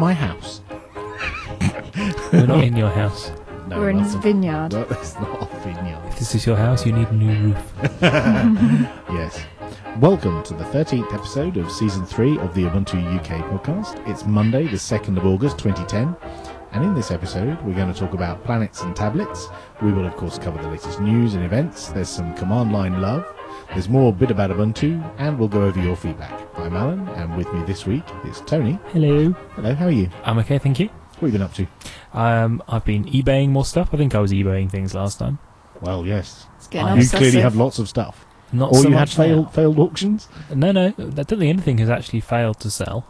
my house. We're not in your house. No, We're in his that's vineyard. No, it's not a vineyard. If this is your house, you need a new roof. Yes. Welcome to the 13th episode of Season 3 of the Ubuntu UK podcast. It's Monday, the 2nd of August 2010. And in this episode, we're going to talk about planets and tablets. We will, of course, cover the latest news and events. There's some command line love. There's more bit about Ubuntu, and we'll go over your feedback. I'm Alan, and with me this week is Tony. Hello. Hello, how are you? I'm okay, thank you. What have you been up to? I've been eBaying more stuff. I think I was eBaying things last time. Well, yes. It's getting You obsessive. clearly have lots of stuff. Not Or so you had much now. failed auctions? No, I don't think anything has actually failed to sell.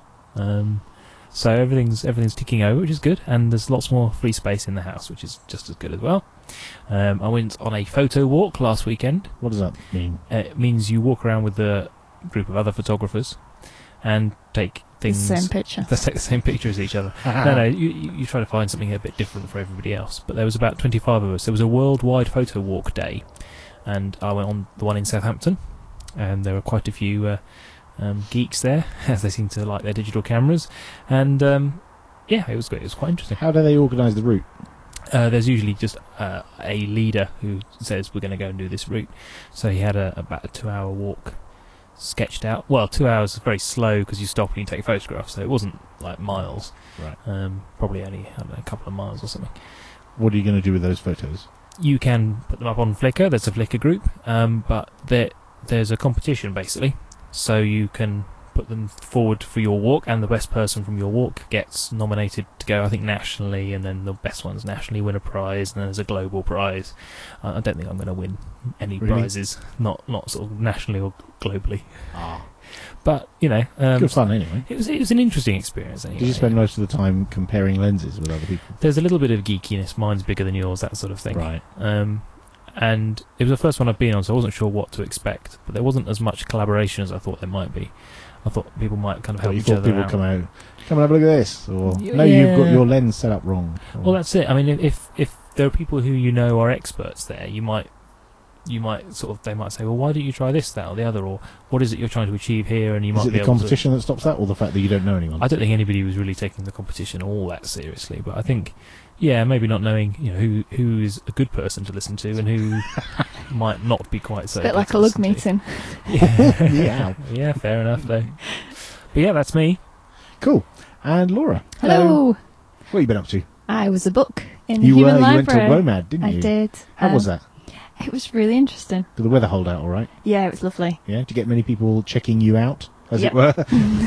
So everything's ticking over, which is good, and there's lots more free space in the house, which is just as good as well. I went on a photo walk last weekend. What does that mean? It means you walk around with a group of other photographers and take things. The same picture. They take the same picture as each other. No, you try to find something a bit different for everybody else. But there was about 25 of us. There was a worldwide photo walk day, and I went on the one in Southampton, and there were quite a few geeks there, as they seem to like their digital cameras, and yeah, it was great. It was quite interesting. How do they organise the route? There's usually just a leader who says we're going to go and do this route. So he had about a 2-hour walk sketched out. Well, 2 hours is very slow because you stop and you take photographs, so it wasn't like miles. Right. Probably only a couple of miles or something. What are you going to do with those photos? You can put them up on Flickr. There's a Flickr group, but there's a competition basically. So you can put them forward for your walk, and the best person from your walk gets nominated to go, I think, nationally, and then the best ones nationally win a prize, and then there's a global prize. I don't think I'm going to win any Really? prizes, not sort of nationally or globally. Ah, But, you know, good fun anyway. it was an interesting experience anyway. Did you spend most of the time comparing lenses with other people? There's a little bit of geekiness. Mine's bigger than yours, that sort of thing. Right. And it was the first one I've been on, so I wasn't sure what to expect. But there wasn't as much collaboration as I thought there might be. I thought people might kind of help you each thought other people out. come out, come and have a look at this, or Y- no, you've got yeah. your lens set up wrong. Or, Well, that's it. I mean, if there are people who you know are experts there, you might sort of, they might say, well, why don't you try this, that, or the other, or what is it you're trying to achieve here? And you is might it be the able competition that stops that, or the fact that you don't know anyone? to. I don't think anybody was really taking the competition all that seriously, but I think, yeah, maybe not knowing, you know, who is a good person to listen to and who might not be quite so. It's a bit good like to a lug listen to. meeting. Yeah. Yeah. Yeah, fair enough though. But yeah, that's me. Cool. And Laura, Hello. what have you been up to? I was a book in the You Human went to Library. WOMAD, didn't you? I did. How was that? It was really interesting. Did the weather hold out all right? Yeah, it was lovely. Yeah. Did you get many people checking you out, as Yep. it were,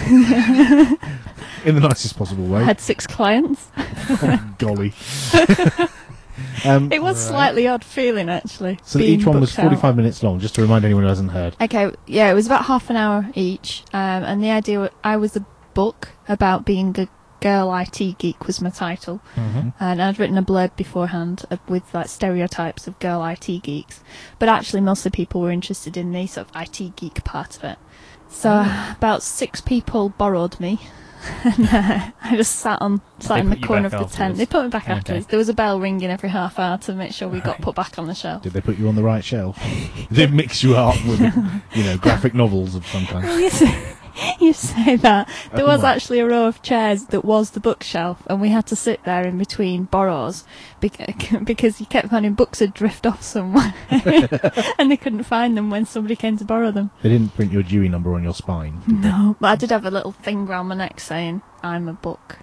in the nicest possible way? I had 6 clients. Oh, golly. It was slightly odd feeling, actually. So being each one was booked out. 45 minutes long, just to remind anyone who hasn't heard. Okay, yeah, it was about half an hour each. And the idea, I was a book about being a girl IT geek was my title. Mm-hmm. And I'd written a blurb beforehand with like stereotypes of girl IT geeks. But actually most of the people were interested in the sort of IT geek part of it. So about 6 people borrowed me. And I just sat in the put you corner of back the tent. afterwards? They put me back Okay. afterwards. There was a bell ringing every half hour to make sure we got Right. put back on the shelf. Did they put you on the right shelf? Did they mix you up with, graphic novels of some kind? You say that. There was Right. actually a row of chairs that was the bookshelf, and we had to sit there in between borrows because you kept finding books had drift off somewhere, and they couldn't find them when somebody came to borrow them. They didn't print your Dewey number on your spine. did they? No, but I did have a little thing round my neck saying, "I'm a book."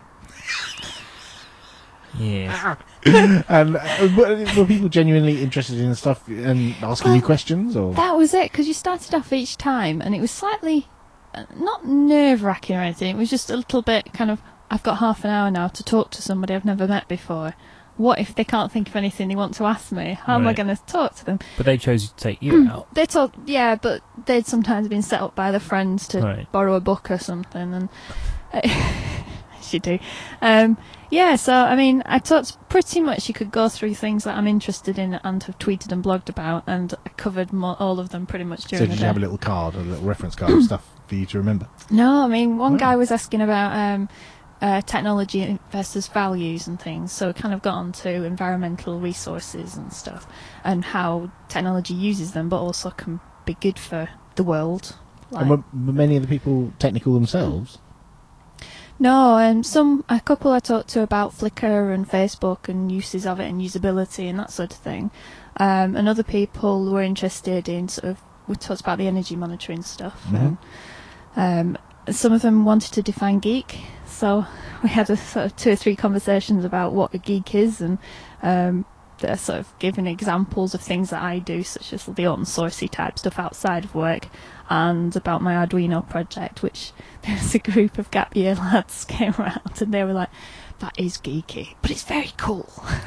Yes. And were people genuinely interested in stuff and asking you questions, or That was it, because you started off each time, and it was slightly, not nerve-wracking or anything, it was just a little bit kind of, I've got half an hour now to talk to somebody I've never met before. What if they can't think of anything they want to ask me? How am I Right. going to talk to them? But they chose to take you out. They told, yeah, but they'd sometimes been set up by their friends to Right. borrow a book or something, and as you do. Yeah, so I mean, I talked pretty much. You could go through things that I'm interested in and have tweeted and blogged about, and I covered all of them pretty much so during did the you have a day. little card, a little reference card of stuff for you to remember? No, I mean, one Wow. guy was asking about technology versus values and things, so it kind of got onto environmental resources and stuff, and how technology uses them, but also can be good for the world. Like, And were many of the people technical themselves? No, a couple I talked to about Flickr and Facebook and uses of it and usability and that sort of thing. And other people were interested in we talked about the energy monitoring stuff. Mhm. Some of them wanted to define geek, so we had a sort of 2 or 3 conversations about what a geek is, and they're sort of giving examples of things that I do, such as the open sourcey type stuff outside of work, and about my Arduino project, which there's a group of gap year lads came around and they were like, that is geeky, but it's very cool.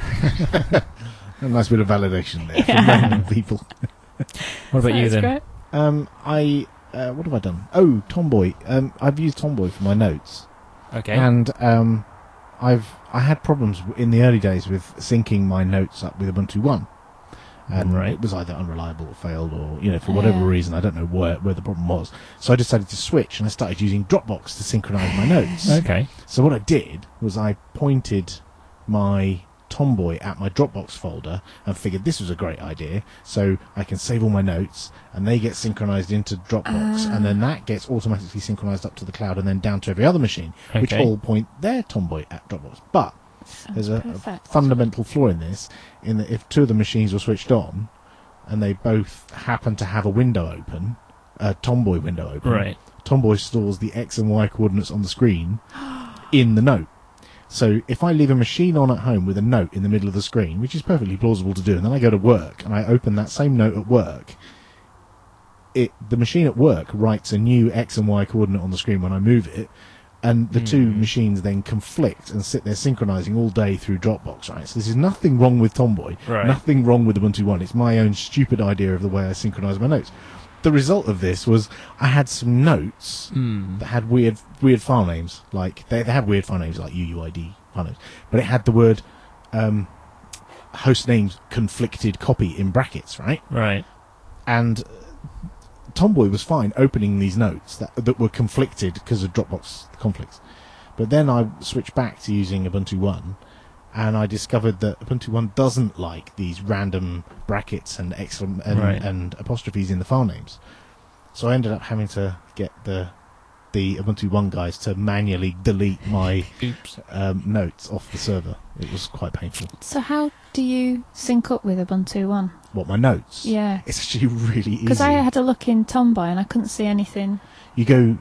A nice bit of validation there from Yeah. random people. What about you That's then? great. What have I done? Oh, Tomboy. I've used Tomboy for my notes. Okay. And I had problems in the early days with syncing my notes up with Ubuntu One, and Right. it was either unreliable or failed, or for whatever Yeah. reason, I don't know where the problem was. So I decided to switch, and I started using Dropbox to synchronize my notes. Okay. So what I did was I pointed my Tomboy at my Dropbox folder and figured this was a great idea, so I can save all my notes and they get synchronized into Dropbox, and then that gets automatically synchronized up to the cloud and then down to every other machine, which Okay. all point their Tomboy at Dropbox. But there's a Perfect. fundamental flaw in this, in that if 2 of the machines were switched on and they both happen to have a window open, a Tomboy window open, Right. Tomboy stores the X and Y coordinates on the screen in the note. So if I leave a machine on at home with a note in the middle of the screen, which is perfectly plausible to do, and then I go to work and I open that same note at work, the machine at work writes a new X and Y coordinate on the screen when I move it, and the 2 machines then conflict and sit there synchronizing all day through Dropbox, right? So this is nothing wrong with Tomboy, Right. nothing wrong with Ubuntu One. It's my own stupid idea of the way I synchronize my notes. The result of this was I had some notes that had weird file names, like they have weird file names like UUID file names, but it had the word host names conflicted copy in brackets, right? Right. And Tomboy was fine opening these notes that were conflicted because of Dropbox conflicts. But then I switched back to using Ubuntu One, and I discovered that Ubuntu One doesn't like these random brackets and and apostrophes in the file names. So I ended up having to get the Ubuntu One guys to manually delete my Oops. notes off the server. It was quite painful. So how do you sync up with Ubuntu One? What, my notes? Yeah. It's actually really easy. Because I had a look in Tomboy and I couldn't see anything. You go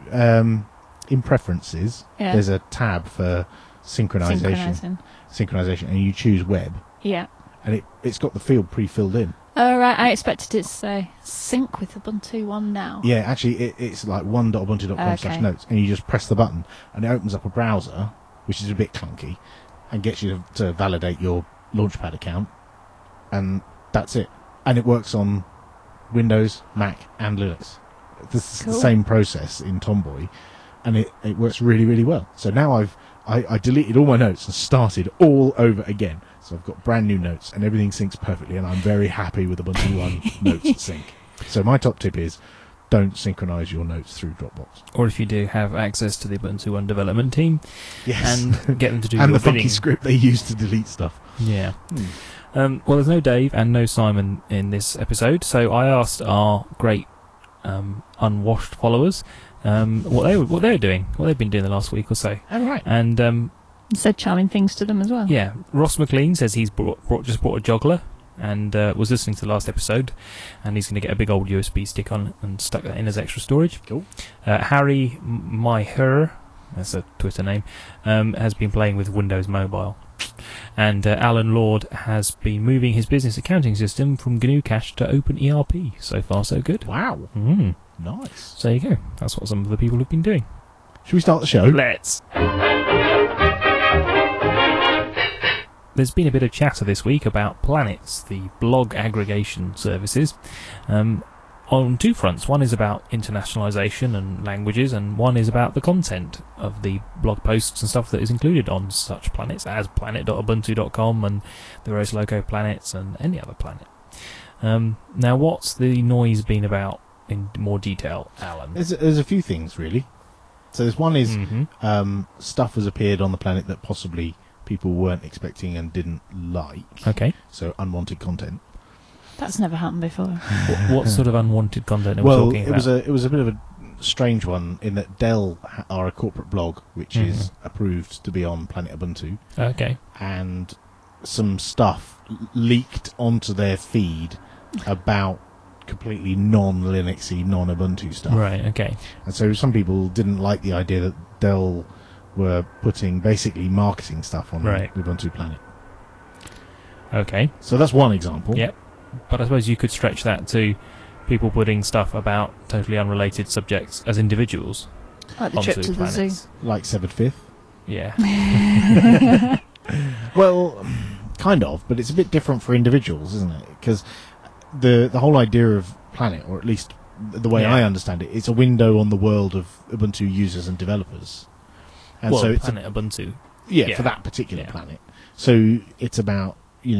in Preferences. Yeah. There's a tab for synchronization, and you choose Web, Yeah. and it's got the field pre-filled in. Oh, right. I expected it to say sync with Ubuntu One now. Yeah, actually, it's like one.ubuntu.com/notes, and you just press the button, and it opens up a browser, which is a bit clunky, and gets you to validate your Launchpad account, and that's it. And it works on Windows, Mac, and Linux. This is Cool. the same process in Tomboy, and it works really, really well. So now I deleted all my notes and started all over again. So I've got brand new notes, and everything syncs perfectly, and I'm very happy with Ubuntu One notes sync. So my top tip is, don't synchronize your notes through Dropbox. Or if you do, have access to the Ubuntu One development team Yes. and get them to do and your the funky bidding. script they use to delete stuff. Yeah. Well, there's no Dave and no Simon in this episode, so I asked our great unwashed followers what they were doing, what they've been doing the last week or so. All right. And Said charming things to them as well. yeah, Ross McLean says he's just bought a joggler and was listening to the last episode, and he's going to get a big old USB stick on and stuck that in as extra storage. Cool. Harry Myher, that's a Twitter name, has been playing with Windows Mobile. And Alan Lord has been moving his business accounting system from GNU Cache to OpenERP. So far, so good. Wow. Mm. Nice. So there you go. That's what some of the people have been doing. Should we start the show? Let's. There's been a bit of chatter this week about Planets, the blog aggregation services, on 2 fronts. One is about internationalisation and languages, and one is about the content of the blog posts and stuff that is included on such planets as planet.ubuntu.com and the various loco planets and any other planet. Now, what's the noise been about in more detail, Alan? There's a few things, really. So there's one is Mhm. stuff has appeared on the planet that possibly people weren't expecting and didn't like. Okay. So unwanted content. That's never happened before. What sort of unwanted content are we Well, talking it about? was a bit of a strange one in that Dell are a corporate blog which is approved to be on Planet Ubuntu, Okay. and some stuff leaked onto their feed about completely non-Linuxy, non-Ubuntu stuff. Right. Okay. And so some people didn't like the idea that Dell were putting basically marketing stuff on Right. Ubuntu Planet. Okay. So that's one example. Yep. But I suppose you could stretch that to people putting stuff about totally unrelated subjects as individuals Like the onto trip to the zoo. planets. Like Severed Fifth. Yeah. Well, kind of, but it's a bit different for individuals, isn't it? Because the whole idea of Planet, or at least the way Yeah. I understand it, it's a window on the world of Ubuntu users and developers. And well, so it's Planet Ubuntu. for that particular Yeah. planet. So it's about,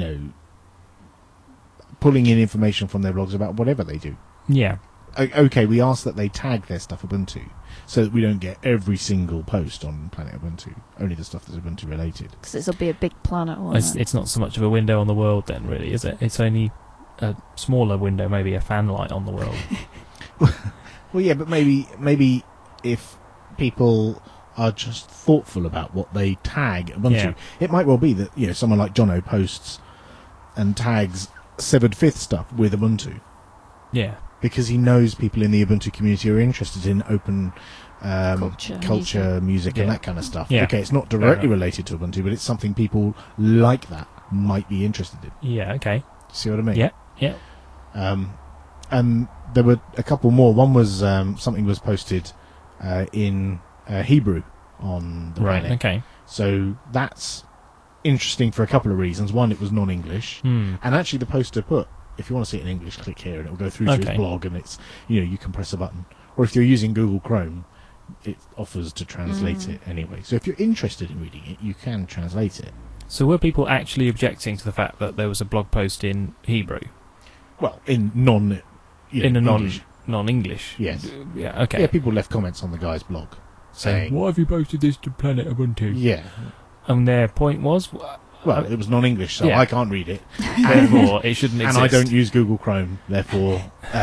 pulling in information from their blogs about whatever they do. Yeah. Okay, we ask that they tag their stuff Ubuntu so that we don't get every single post on Planet Ubuntu, only the stuff that's Ubuntu related. Because it'll be a big planet, won't it? It's not so much of a window on the world then, really, is it? It's only a smaller window, maybe a fan light on the world. Well, yeah, but maybe if people are just thoughtful about what they tag Ubuntu, Yeah. it might well be that someone like Jono posts and tags Severed Fifth stuff with Ubuntu Yeah. because he knows people in the Ubuntu community are interested in open Culture, music, Yeah. and that kind of stuff. Yeah. Okay, it's not Fair directly enough. related to Ubuntu, but it's something people like that might be interested in. Yeah. Okay. See what I mean? Yeah. Yeah. And there were a couple more. One was something was posted in Hebrew on the Right. planet. Okay. So that's interesting for a couple of reasons. One, it was non-English, and actually the poster put, if you want to see it in English, click here, and it will go through to Okay. his blog, and it's you can press a button, or if you're using Google Chrome, it offers to translate it anyway. So if you're interested in reading it, you can translate it. So were people actually objecting to the fact that there was a blog post in Hebrew? Well, in non, In a English. non-English? Yes. Yeah. Okay. Yeah, people left comments on the guy's blog saying, why have you posted this to Planet Ubuntu? yeah. And their point was, Well, it was non-English, so Yeah. I can't read it. therefore, it shouldn't And exist. I don't use Google Chrome, therefore,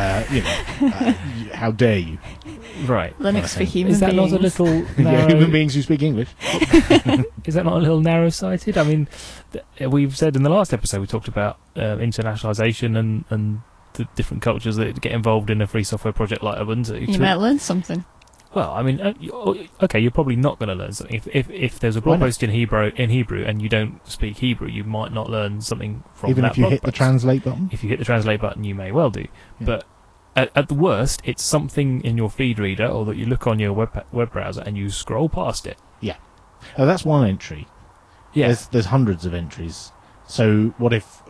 how dare you? Right. Linux for human Is that beings. not a little Yeah, narrow? human beings who speak English. Is that not a little narrow-sighted? I mean, we've said in the last episode we talked about internationalization and the different cultures that get involved in a free software project like Ubuntu. You might learn something. Well, I mean, okay, you're probably not going to learn something. If there's a blog Why not? post in Hebrew and you don't speak Hebrew, you might not learn something from Even that if you blog hit the post. translate button. If you hit the translate button, you may well do. Yeah. But at the worst, it's something in your feed reader or that you look on your web browser and you scroll past it. Oh, that's one entry. Yeah. There's hundreds of entries. So what if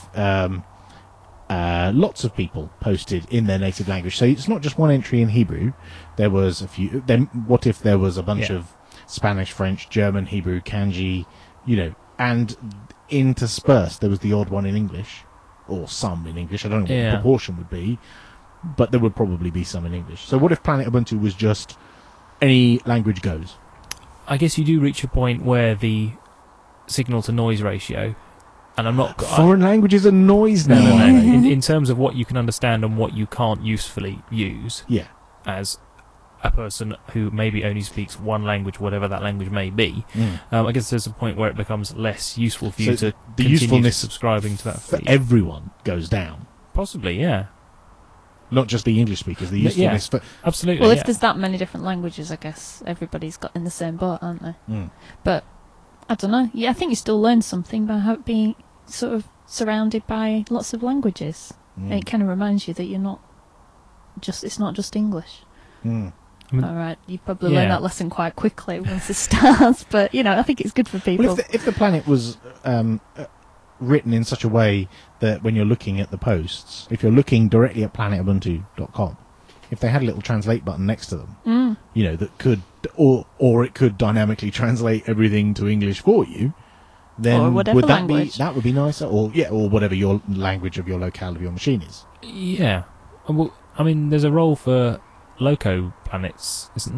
lots of people posted in their native language? So it's not just one entry in Hebrew. There was a few. Then what if there was a bunch Yeah. of Spanish, French, German, Hebrew, Kanji, and interspersed there was the odd one in English, or some in English. I don't know what Yeah. the proportion would be, but there would probably be some in English. So what if Planet Ubuntu was just any language goes? I guess you do reach a point where the signal to noise ratio, and I'm not Foreign languages are noise now. no. aren't they? In terms of what you can understand and what you can't usefully use Yeah. as a person who maybe only speaks one language, whatever that language may be, Mm. I guess there's a point where it becomes less useful for you So to the continue usefulness subscribing to that for feed. everyone goes down. Possibly, yeah. Not just the English speakers, the Yeah. usefulness for... Absolutely, Well, if yeah. there's that many different languages, I guess everybody's got in the same boat, aren't they? Mm. But I don't know. Yeah, I think you still learn something by being sort of surrounded by lots of languages. Mm. It kind of reminds you that you're not it's not just English. Mm. I mean, All right, you probably yeah. learn that lesson quite quickly once it starts. But I think it's good for people. Well, if the planet was written in such a way that when you're looking at the posts, if you're looking directly at planetubuntu.com, if they had a little translate button next to them, that could, or it could dynamically translate everything to English for you, then Or whatever would that language. be that would be nicer, or whatever your language of your locale of your machine is. yeah. Well, I mean, there's a role for loco planets, isn't there?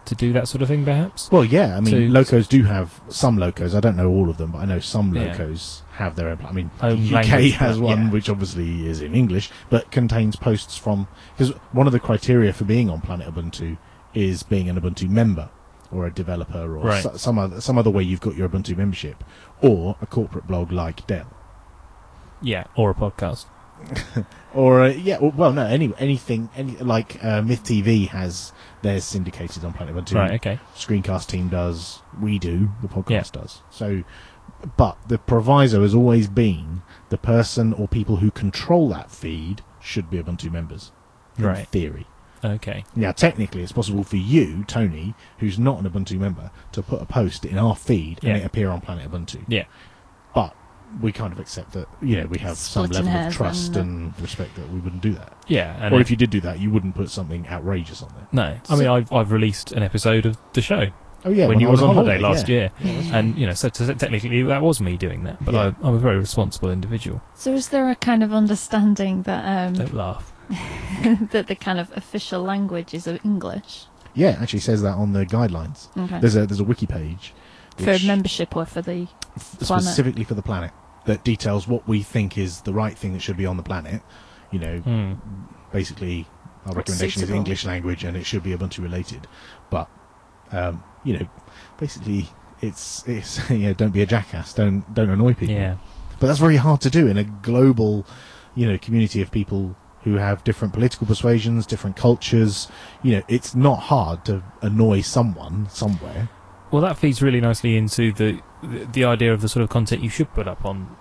to do that sort of thing, perhaps. Well, yeah, I mean, To- locos do have some locos. I don't know all of them, but I know some Yeah. locos have their own. I mean, Home UK language, has but, one yeah. which obviously is in English, but contains posts from, because one of the criteria for being on Planet Ubuntu is being an Ubuntu member or a developer or Right. some other way you've got your Ubuntu membership, or a corporate blog like Dell. Yeah, or a podcast. Or anything like Myth TV has theirs syndicated on Planet Ubuntu. Right, okay. Screencast team does, we do, the podcast does. So, but the proviso has always been the person or people who control that feed should be Ubuntu members. In Right. theory. Okay. Now, technically, it's possible for you, Tony, who's not an Ubuntu member, to put a post in our feed and Yeah. it appear on Planet Ubuntu. Yeah. But we kind of accept that, we have some Splitting level of hairs trust and, and respect that we wouldn't do that. Yeah. And Or if you did do that, you wouldn't put something outrageous on there. no, I mean, I've released an episode of the show Oh yeah, when you I was on holiday last yeah. year, and so technically that was me doing that. But Yeah. I'm a very responsible individual. So is there a kind of understanding that Don't laugh. that the kind of official language is English? Yeah, it actually says that on the guidelines. Okay. There's a wiki page For which- membership or for the planet? specifically for the planet that details what we think is the right thing that should be on the planet. Basically, our What's recommendation is suitable. English language and it should be Ubuntu related. But basically, it's don't be a jackass, don't annoy people. Yeah. But that's very hard to do in a global, community of people who have different political persuasions, different cultures. It's not hard to annoy someone somewhere. Well, that feeds really nicely into the idea of the sort of content you should put up on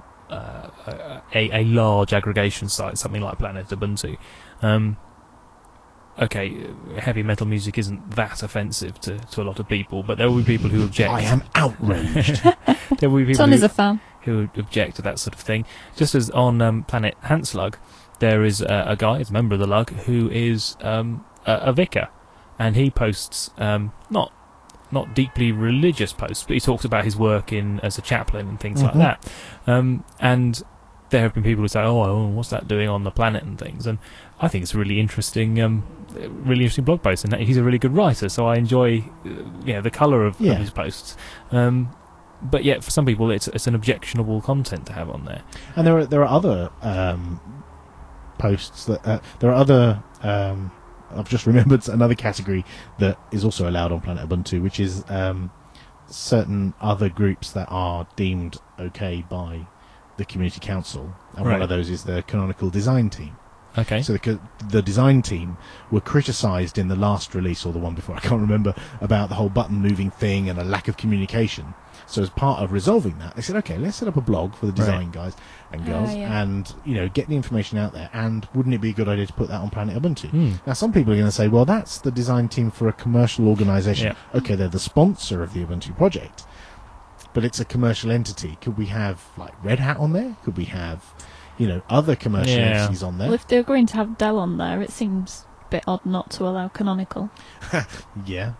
a large aggregation site, something like Planet Ubuntu. Okay, heavy metal music isn't that offensive to a lot of people, but there will be people who object. I am outraged. There will be people Ton is a fan. who object to that sort of thing. Just as on Planet Hanslug, there is a guy, he's a member of the Lug, who is a vicar, and he posts not deeply religious posts, but he talks about his work as a chaplain and things like that. And there have been people who say, "Oh, what's that doing on the planet and things?" And I think it's a really interesting blog post, and he's a really good writer, so I enjoy the colour of his posts. But yet, for some people, it's an objectionable content to have on there. And there are other posts that there are other. I've just remembered another category that is also allowed on Planet Ubuntu, which is certain other groups that are deemed okay by the Community Council, and one Right. of those is the Canonical Design Team. Okay. So the design team were criticised in the last release, or the one before, I can't remember, about the whole button moving thing and a lack of communication. So as part of resolving that, they said, okay, let's set up a blog for the design guys and girls, yeah. and get the information out there. And wouldn't it be a good idea to put that on Planet Ubuntu? Hmm. Now, some people are going to say, well, that's the design team for a commercial organisation. Yeah. Okay, they're the sponsor of the Ubuntu project, but it's a commercial entity. Could we have like Red Hat on there? Could we have other commercial Yeah. entities on there? Well, if they're going to have Dell on there, it seems a bit odd not to allow Canonical. Yeah.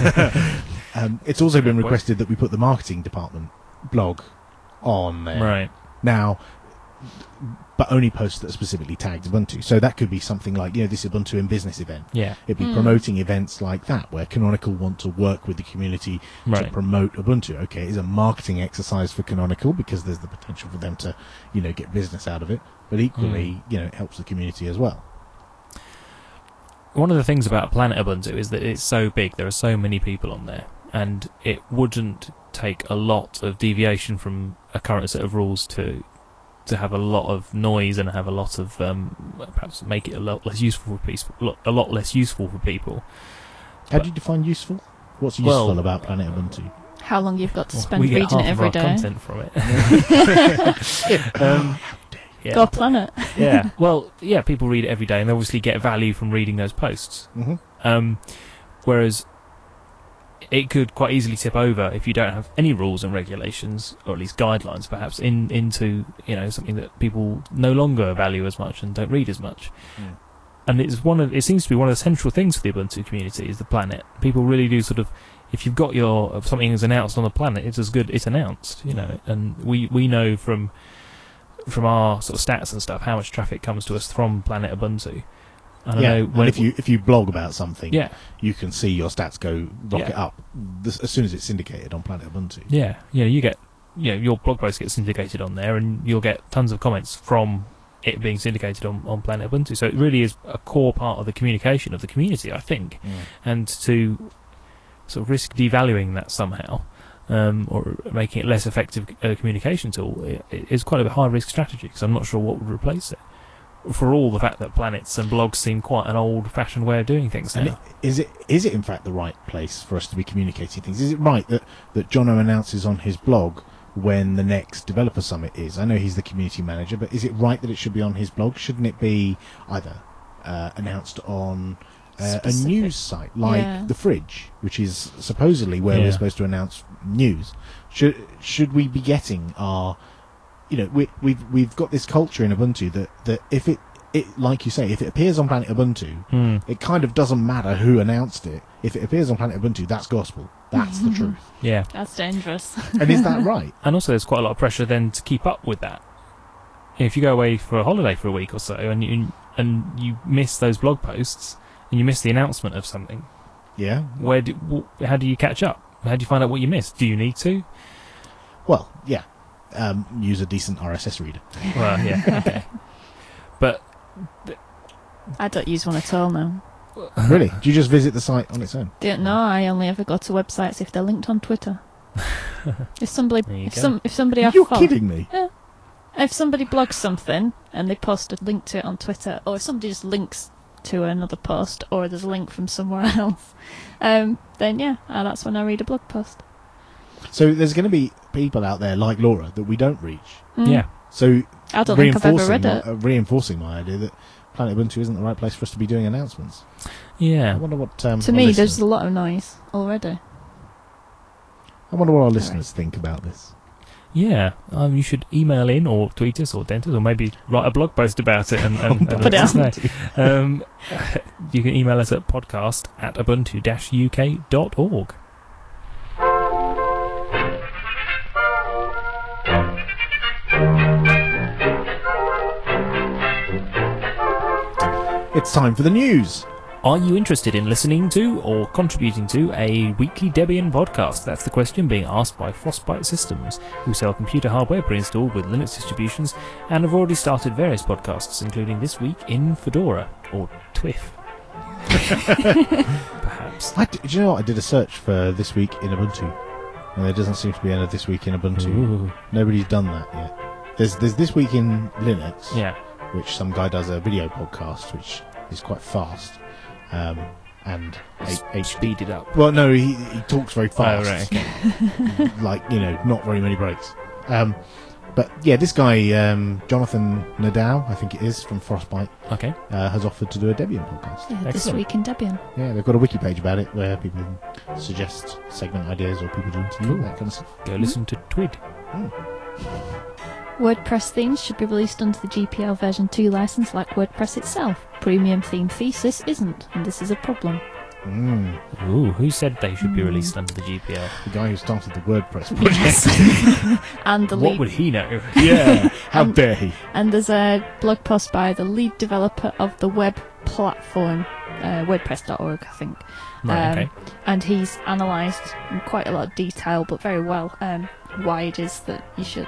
It's also been Good point. requested that we put the marketing department blog on there. Right. Now, but only posts that are specifically tagged Ubuntu. So that could be something like, this Ubuntu in Business event. Yeah. It'd be promoting events like that, where Canonical want to work with the community to Right. promote Ubuntu. Okay, it's a marketing exercise for Canonical because there's the potential for them to, get business out of it. But equally, it helps the community as well. One of the things about Planet Ubuntu is that it's so big, there are so many people on there, and it wouldn't take a lot of deviation from a current set of rules to have a lot of noise and have a lot of perhaps make it a lot less useful for people. How But- do you define useful? What's Well- useful about Planet Ubuntu? How long you've got to spend we get reading half it of every our day? content from it. Yeah. Go Planet. Yeah. Well, yeah, people read it every day and they obviously get value from reading those posts. Mm-hmm. Whereas it could quite easily tip over if you don't have any rules and regulations, or at least guidelines perhaps, into something that people no longer value as much and don't read as much. Mm. And it seems to be one of the central things for the Ubuntu community is the planet. People really do sort of, if you've got something is announced on the planet, it's as good it's announced, and we know from our sort of stats and stuff how much traffic comes to us from Planet Ubuntu. And I know and when if you blog about something, yeah, you can see your stats go rocket Yeah. up as soon as it's syndicated on Planet Ubuntu. yeah, you get, your blog post gets syndicated on there, and you'll get tons of comments from it being syndicated on Planet Ubuntu. So it really is a core part of the communication of the community, I think. And to sort of risk devaluing that somehow, or making it less effective communication tool, it is quite a high risk strategy, because I'm not sure what would replace it. For all the fact that planets and blogs seem quite an old-fashioned way of doing things now. And is it in fact the right place for us to be communicating things? Is it right that Jono announces on his blog when the next developer summit is? I know he's the community manager, but is it right that it should be on his blog? Shouldn't it be either announced on a news site like The Fridge, which is supposedly where we're supposed to announce news? Should we be getting our... we've got this culture in Ubuntu that if it like you say, if it appears on Planet Ubuntu, it kind of doesn't matter who announced it. If it appears on Planet Ubuntu, that's gospel. That's the truth. Yeah. That's dangerous. And is that right? And also there's quite a lot of pressure then to keep up with that. If you go away for a holiday for a week or so, and you miss those blog posts, and you miss the announcement of something, Yeah. how do you catch up? How do you find out what you missed? Do you need to? Well, yeah. Use a decent RSS reader. Well, yeah, okay. But I don't use one at all now. Really? Do you just visit the site on its own? No, I only ever go to websites if they're linked on Twitter. If somebody, There you if go. somebody I You're follow- kidding me. If somebody blogs something and they post a link to it on Twitter, or if somebody just links to another post, or there's a link from somewhere else, then that's when I read a blog post. So there's going to be people out there like Laura that we don't reach. yeah, So I don't think I've ever read it. reinforcing my idea that Planet Ubuntu isn't the right place for us to be doing announcements. I yeah. wonder what To our me, listeners- there's a lot of noise already. I wonder what our listeners think about this. Yeah, you should email in or tweet us or dent us or maybe write a blog post about it and Put it let us on. know. You can email us at podcast@ubuntu-uk.org. It's time for the news. Are you interested in listening to or contributing to a weekly Debian podcast? That's the question being asked by Frostbite Systems, who sell computer hardware pre-installed with Linux distributions and have already started various podcasts, including This Week in Fedora, or TWIF. Perhaps. Do you know what? I did a search for This Week in Ubuntu, and there doesn't seem to be any This Week in Ubuntu. Ooh. Nobody's done that yet. There's This Week in Linux, Yeah. which some guy does a video podcast, which is quite fast. And Speed it up. well, no, he talks very fast. Oh, right, okay. Like, not very many breaks. But yeah, this guy, Jonathan Nadal, I think it is, from Frostbite, Okay. has offered to do a Debian podcast. Yeah, this Excellent. week in Debian. Yeah, they've got a wiki page about it where people suggest segment ideas or people to interview, Cool. that kind of stuff. Go listen to Twid. WordPress themes should be released under the GPL version 2 license like WordPress itself. Premium theme thesis isn't, and this is a problem. Ooh, who said they should be released under the GPL? The guy who started the WordPress project. Yes. And the What lead, would he know? Yeah, how dare he? and there's a blog post by the lead developer of the web platform, WordPress.org, I think. Right, okay. And he's analysed in quite a lot of detail, but very well, why it is that you should.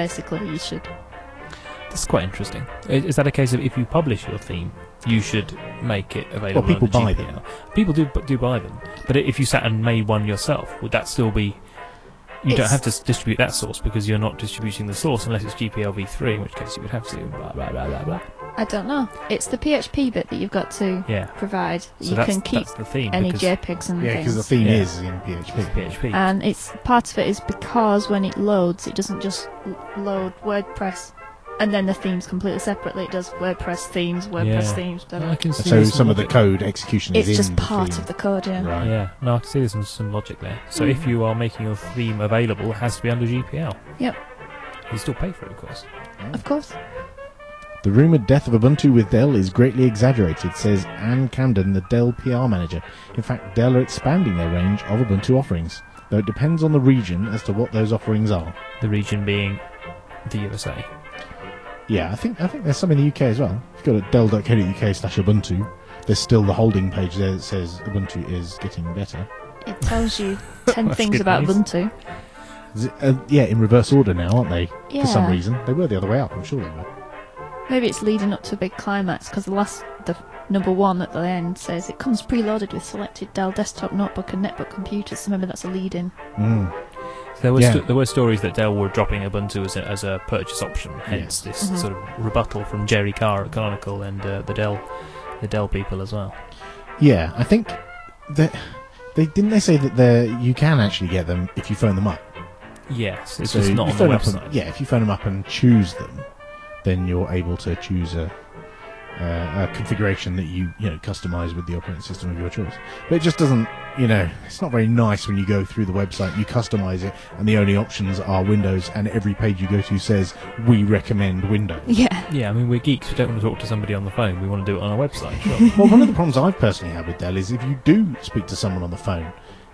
That's quite interesting. Is that a case of if you publish your theme, you should make it available Well, people on the buy GPL? them. People do buy them. But if you sat and made one yourself, would that still be... You don't It's- have to distribute that source because you're not distributing the source unless it's GPL v3, in which case you would have to... Blah, blah, blah, blah, blah. I don't know. It's the PHP bit that you've got to Yeah. provide. So You that's, can keep that's the theme. any because JPEGs and Yeah, because things. the theme Yeah. is in PHP. PHP. And it's part of it is because when it loads, it doesn't just load WordPress and then the themes completely separately. It does WordPress themes, WordPress Yeah. themes. Blah, blah. I can see So there's some of the logic. code execution It's is just in part the theme. of the code, yeah. Right. Yeah, no, I can see there's some logic there. So if you are making your theme available, it has to be under GPL. Yep. You still pay for it, of course. Of course. The rumoured death of Ubuntu with Dell is greatly exaggerated, says Anne Camden, the Dell PR manager. In fact, Dell are expanding their range of Ubuntu offerings, though it depends on the region as to what those offerings are. The region being the USA. Yeah, I think there's some in the UK as well. If you go to dell.co.uk/Ubuntu, there's still the holding page there that says Ubuntu is getting better. It tells you 10 That's things good about news. Ubuntu. Yeah, in reverse order now, aren't they? Yeah. For some reason. They were the other way up, I'm sure they were. Maybe it's leading up to a big climax, because the number 1 at the end says it comes preloaded with selected Dell desktop, notebook and netbook computers. So maybe that's a lead-in. Mm. There were Yeah. there were stories that Dell were dropping Ubuntu as a purchase option. Hence this Mhm. sort of rebuttal from Jerry Carr at Canonical and the Dell people as well. Yeah, I think that they say that you can actually get them if you phone them up. Yes, it's So just you not on the phone up website. and, yeah, if you phone them up and choose them, then you're able to choose a configuration that you customize with the operating system of your choice. But it just doesn't, it's not very nice when you go through the website, you customize it, and the only options are Windows, and every page you go to says, we recommend Windows. Yeah. Yeah, I mean, we're geeks. We don't want to talk to somebody on the phone. We want to do it on our website. Sure. Well, one of the problems I've personally had with Dell is if you do speak to someone on the phone,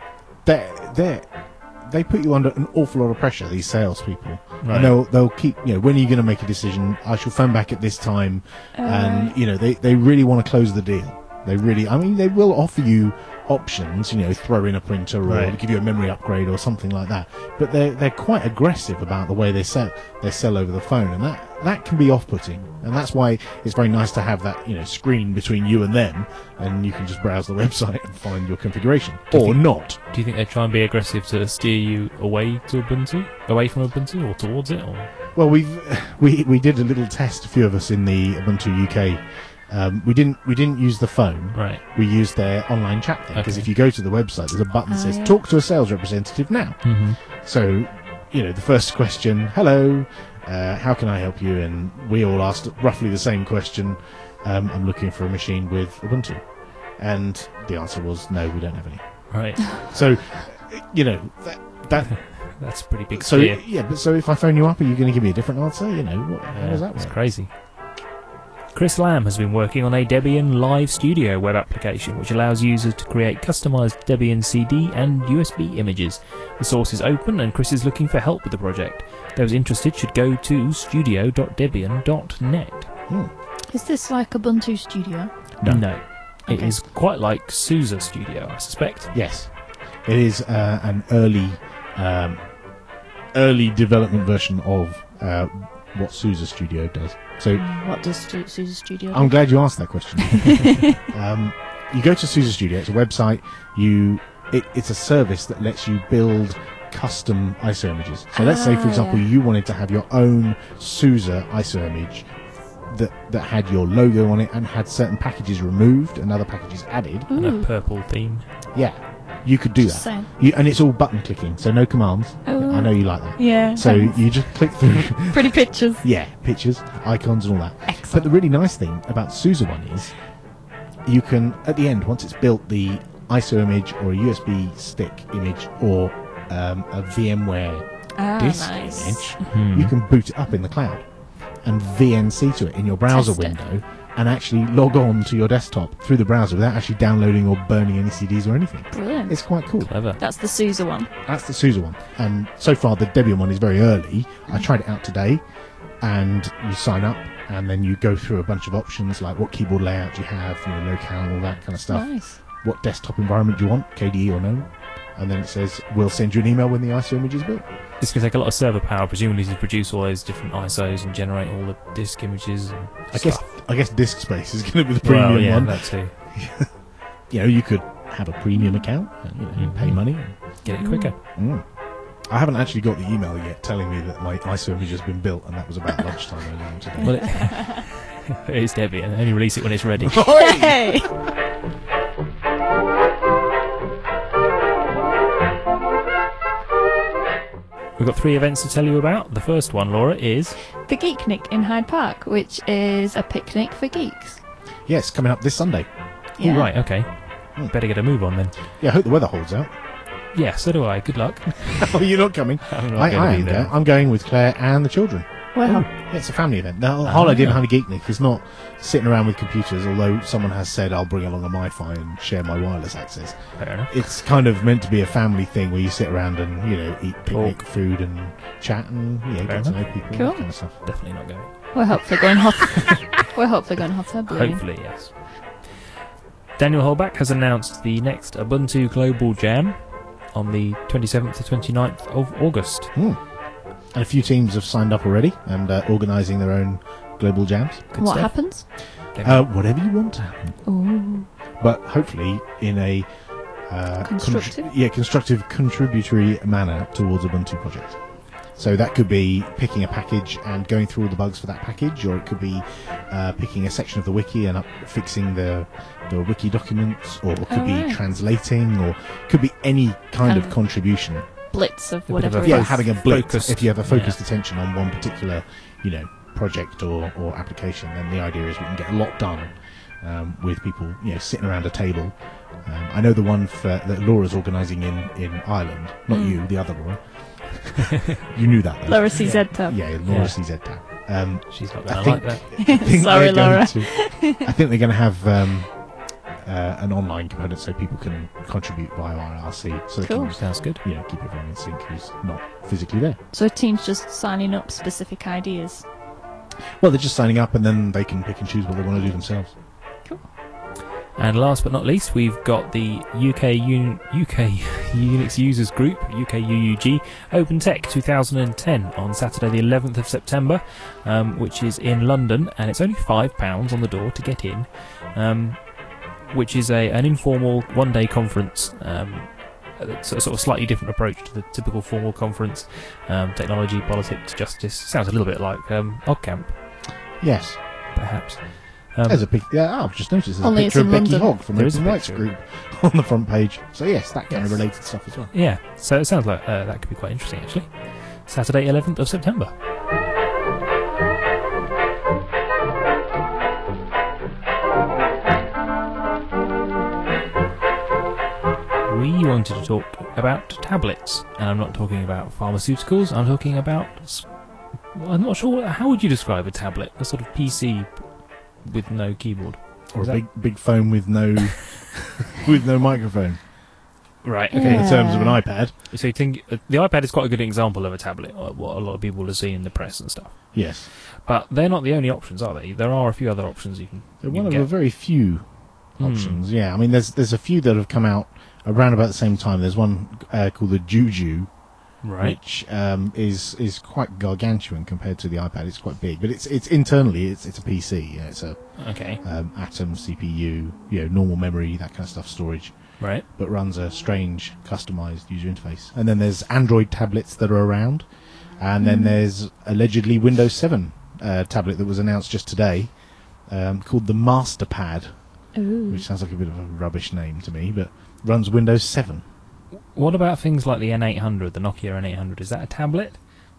they put you under an awful lot of pressure, these salespeople. Right. And they'll keep, when are you going to make a decision? I shall phone back at this time. And, they really want to close the deal. They will offer you options, throw in a printer or Right. give you a memory upgrade or something like that. But they're quite aggressive about the way they sell over the phone, and that can be off-putting. And that's why it's very nice to have that, screen between you and them, and you can just browse the website and find your configuration. Do you Or think- not. Do you think they try and be aggressive to steer you away from Ubuntu, or towards it? Or Well, we did a little test, a few of us in the Ubuntu UK. We didn't use the phone. right? We used their online chat thing, because Okay. if you go to the website, there's a button that Oh, says yeah. "Talk to a sales representative now." Mm-hmm. So, the first question, "Hello, how can I help you?" And we all asked roughly the same question. I'm looking for a machine with Ubuntu, and the answer was no, we don't have any. Right. So, that. That's a pretty big So steer. yeah, but so if I phone you up, are you going to give me a different answer? How does that It's work? crazy. Chris Lamb has been working on a Debian Live Studio web application which allows users to create customized Debian CD and USB images. The source is open and Chris is looking for help with the project. Those interested should go to studio.debian.net. Is this like Ubuntu Studio? No. It Okay. is quite like SUSE Studio, I suspect. Yes, it is an early development version of what SUSE Studio does. So What does SUSE Studio do? I'm glad you asked that question. You go to SUSE Studio. It's a website. It's a service that lets you build custom ISO images. So let's say, for example, yeah. you wanted to have your own SUSE ISO image that had your logo on it and had certain packages removed and other packages added. And Ooh. a purple theme. Yeah, you could do Just that. saying. And it's all button clicking, so no commands. Oh. I know you like that. Yeah. So you just click through. Pretty pictures. Yeah, pictures, icons, and all that. But Excellent. the really nice thing about SUSE one is you can, at the end, once it's built the ISO image or a USB stick image or a VMware disk nice. image, Hmm. you can boot it up in the cloud and VNC to it in your browser Test it. window and actually log on to your desktop through the browser without actually downloading or burning any CDs or anything. Brilliant. It's quite cool. Clever. That's the SUSE one. That's the SUSE one. And so far, the Debian one is very early. I tried it out today, and you sign up, and then you go through a bunch of options like what keyboard layout do you have, locale, all that kind of stuff. Nice. What desktop environment do you want, KDE or no? And then it says, we'll send you an email when the ISO image is built. It's going to take a lot of server power, presumably, to produce all those different ISOs and generate all the disk images and stuff. I guess disk space is going to be the premium well, yeah, one. that too. You could have a premium account, and, pay money. Get it quicker. I haven't actually got the email yet telling me that my ISO image has been built, and that was about lunchtime earlier on today. Well, it is Debian. Only release it when it's ready. Hey! We've got 3 events to tell you about. The first one, Laura, is... The Geeknic in Hyde Park, which is a picnic for geeks. Yes, coming up this Sunday. Yeah. Ooh, right, okay. Better get a move on then. Yeah, I hope the weather holds out. Yeah, so do I. Good luck. Oh, you're not coming? I'm not I gonna am be there. there. I'm going with Claire and the children. Well, Yeah, it's a family event. The whole idea yeah. behind a Geeknic is not sitting around with computers, although someone has said I'll bring along a MiFi and share my wireless access. Fair enough. It's kind of meant to be a family thing where you sit around and, eat picnic Talk. food and chat and, get to know people, Cool. that kind of stuff. Definitely not going. we're hopefully going hot. We're hopefully going hot air balloon. Hopefully, yes. Daniel Holbach has announced the next Ubuntu Global Jam on the 27th to 29th of August. And a few teams have signed up already and organising their own global jams. Good What stuff. happens? Whatever you want to happen. Ooh. But hopefully in a Constructive? constructive contributory manner towards Ubuntu project. So that could be picking a package and going through all the bugs for that package, or it could be picking a section of the wiki and fixing the wiki documents, or it could be right. translating, or could be any kind of And contribution. Blitz of bit of whatever a it Yeah, is. having a blitz. Focused- If you have a focused attention on one particular, project or application, then the idea is we can get a lot done with people, sitting around a table. I know the one that Laura's organising in Ireland, not you, the other Laura. You knew that, though. Laura CZ tab. Yeah, Laura Yeah. CZ tab. She's not I going to think- like that. I think Sorry, they're going Laura. I think they're going to have an online component so people can contribute via IRC, so they Cool. Sounds good. can keep everyone in sync who's not physically there. So a team's just signing up specific ideas. Well, they're just signing up and then they can pick and choose what they want to do themselves. And last but not least, we've got the UK Unix Users Group, UK UUG, Open Tech 2010 on Saturday the 11th of September, which is in London, and it's only £5 on the door to get in, which is an informal one-day conference. It's a sort of slightly different approach to the typical formal conference. Technology, politics, justice. Sounds a little bit like OggCamp, Yes. perhaps. There's a I've just noticed there's Only a it's picture of in Becky London. Hogg from There the is a Open Rights picture. Group on the front page. So yes, that kind of Yes. related stuff as well. Yeah, so it sounds like that could be quite interesting, actually. Saturday, 11th of September. We wanted to talk about tablets, and I'm not talking about pharmaceuticals, I'm talking about... I'm not sure, how would you describe a tablet? A sort of PC with no keyboard? Or Is a that- big phone with no with no microphone. Right, In okay. Yeah. terms of an iPad, So you think the iPad is quite a good example of a tablet, what a lot of people have seen in the press and stuff. yes, But they're not the only options, are they? There are a few other options you can. they're you one can of a get. very few options. Yeah, I mean, there's a few that have come out around about the same time. There's one called the Juju, Right. which is quite gargantuan compared to the iPad. It's quite big, but it's internally it's a PC. It's a Okay. Atom CPU, normal memory, that kind of stuff, storage, Right. but runs a strange customized user interface. And then there's Android tablets that are around, and then there's allegedly Windows 7 tablet that was announced just today, called the Masterpad, Ooh. which sounds like a bit of a rubbish name to me, but runs Windows 7. What about things like the N800, the Nokia N800? Is that a tablet?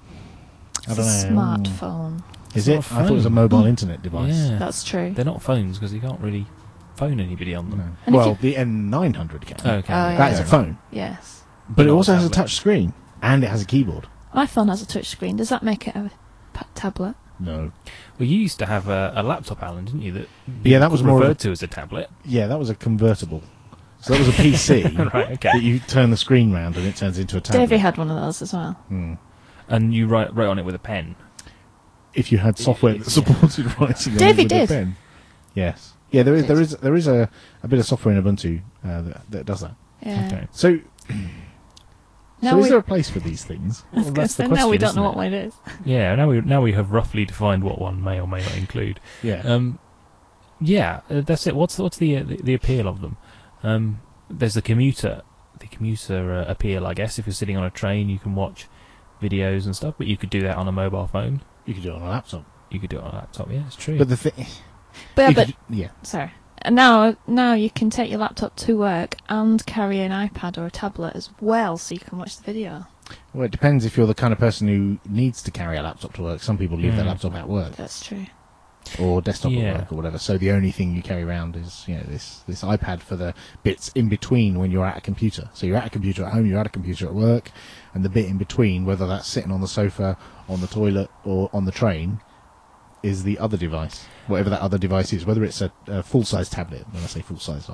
I It's don't a know. smartphone. Is It's it? not a I thought it was a phone. mobile internet device. Yeah. That's true. They're not phones because you can't really phone anybody on them. No. And if Well, you- the N900 can. Okay. Oh, yeah. That is a Fair enough. phone. Yes. But it Not a also has a tablet. touch screen, and it has a keyboard. My phone has a touch screen. Does that make it a tablet? No. Well, you used to have a laptop, Alan, didn't you? That Yeah, that was more of referred a- to as a tablet. Yeah, that was a convertible. So that was a PC Right. Okay. that you turn the screen round and it turns into a tablet. Davey had one of those as well. Hmm. And you wrote on it with a pen. If you had software that Yeah. supported writing on Davey it with a did. pen. Yes. Yeah, there is a bit of software in Ubuntu that does that. Yeah. Okay. So, Now so is we- there a place for these things? I was Well, gonna that's the say, now we question, don't know isn't what it? one it is. Yeah. Now we have roughly defined what one may or may not include. Yeah. Yeah, that's it. What's the appeal of them? There's the commuter appeal, I guess. If you're sitting on a train, you can watch videos and stuff, but you could do that on a mobile phone. You could do it on a laptop. You could do it on a laptop. Yeah, it's true. But the thing... But yeah. sorry. And now you can take your laptop to work and carry an iPad or a tablet as well, so you can watch the video. Well, it depends if you're the kind of person who needs to carry a laptop to work. Some people leave their Mm. laptop at work. That's true. Or desktop Yeah. at work or whatever. So the only thing you carry around is this iPad for the bits in between when you're at a computer. So you're at a computer at home, you're at a computer at work, and the bit in between, whether that's sitting on the sofa, on the toilet, or on the train, is the other device. Whatever that other device is, whether it's a full-size tablet. When I say full-size, like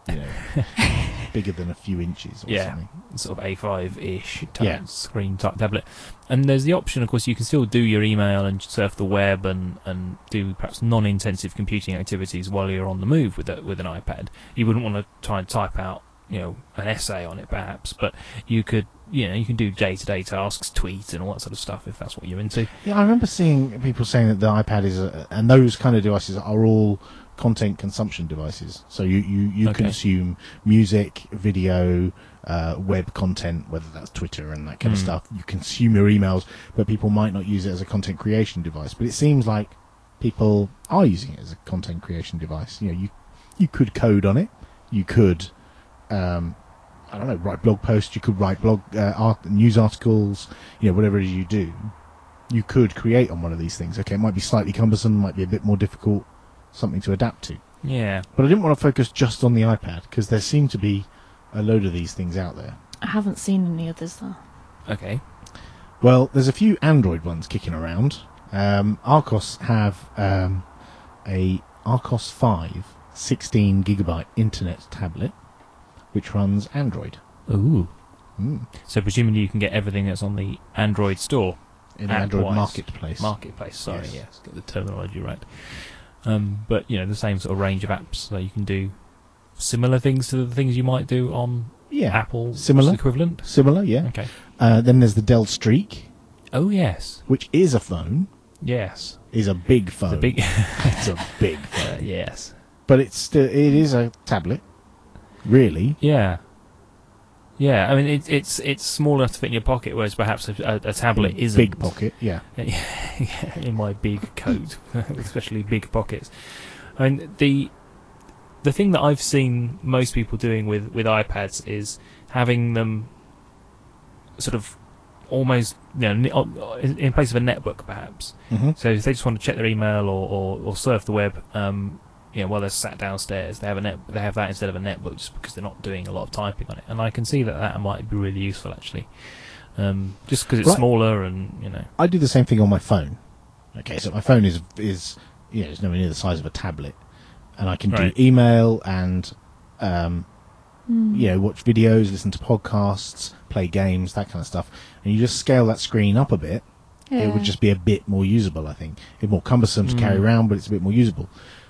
you know, bigger than a few inches or something. Sort of A5-ish screen type tablet. And there's the option, of course, you can still do your email and surf the web and do perhaps non-intensive computing activities while you're on the move with an iPad. You wouldn't want to try and type out, you know, an essay on it perhaps, but you could, you know, you can do day-to-day tasks, tweet and all that sort of stuff if that's what you're into. Yeah, I remember seeing people saying that the iPad is, and those kind of devices are all content consumption devices. So you consume music, video, web content, whether that's Twitter and that kind of stuff. You consume your emails, but people might not use it as a content creation device. But it seems like people are using it as a content creation device. You know, you could code on it. You could, I don't know, write blog posts. You could write news articles. You know, whatever it is you do, you could create on one of these things. Okay, it might be slightly cumbersome, might be a bit more difficult, something to adapt to. Yeah. But I didn't want to focus just on the iPad, because there seem to be a load of these things out there. I haven't seen any others though. Okay. Well, there's a few Android ones kicking around. Arcos have a Arcos 5 16GB internet tablet, which runs Android. Ooh. So presumably you can get everything that's on the Android store. In the Android Marketplace. Sorry, yes. Get the terminology right. But, you know, the same sort of range of apps, so you can do similar things to the things you might do on Apple's equivalent. Similar, yeah. Okay. Then there's the Dell Streak. Oh, yes. Which is a phone. Yes. Is a big phone. It's a big phone. Yes. But it is a tablet. Really? Yeah. Yeah, I mean, it's small enough to fit in your pocket, whereas perhaps a tablet isn't. Big pocket, yeah. In my big coat, especially big pockets. I mean, the thing that I've seen most people doing with iPads is having them sort of almost, you know, in place of a netbook, perhaps. Mm-hmm. So if they just want to check their email or surf the web, you know, while they're sat downstairs, they have that instead of a netbook, just because they're not doing a lot of typing on it. And I can see that might be really useful, actually, just because it's smaller and, you know. I do the same thing on my phone. Okay, so my phone is you know, it's nowhere near the size of a tablet, and I can do email and you know, watch videos, listen to podcasts, play games, that kind of stuff. And you just scale that screen up a bit, it would just be a bit more usable, I think. It's more cumbersome to carry around, but it's a bit more usable.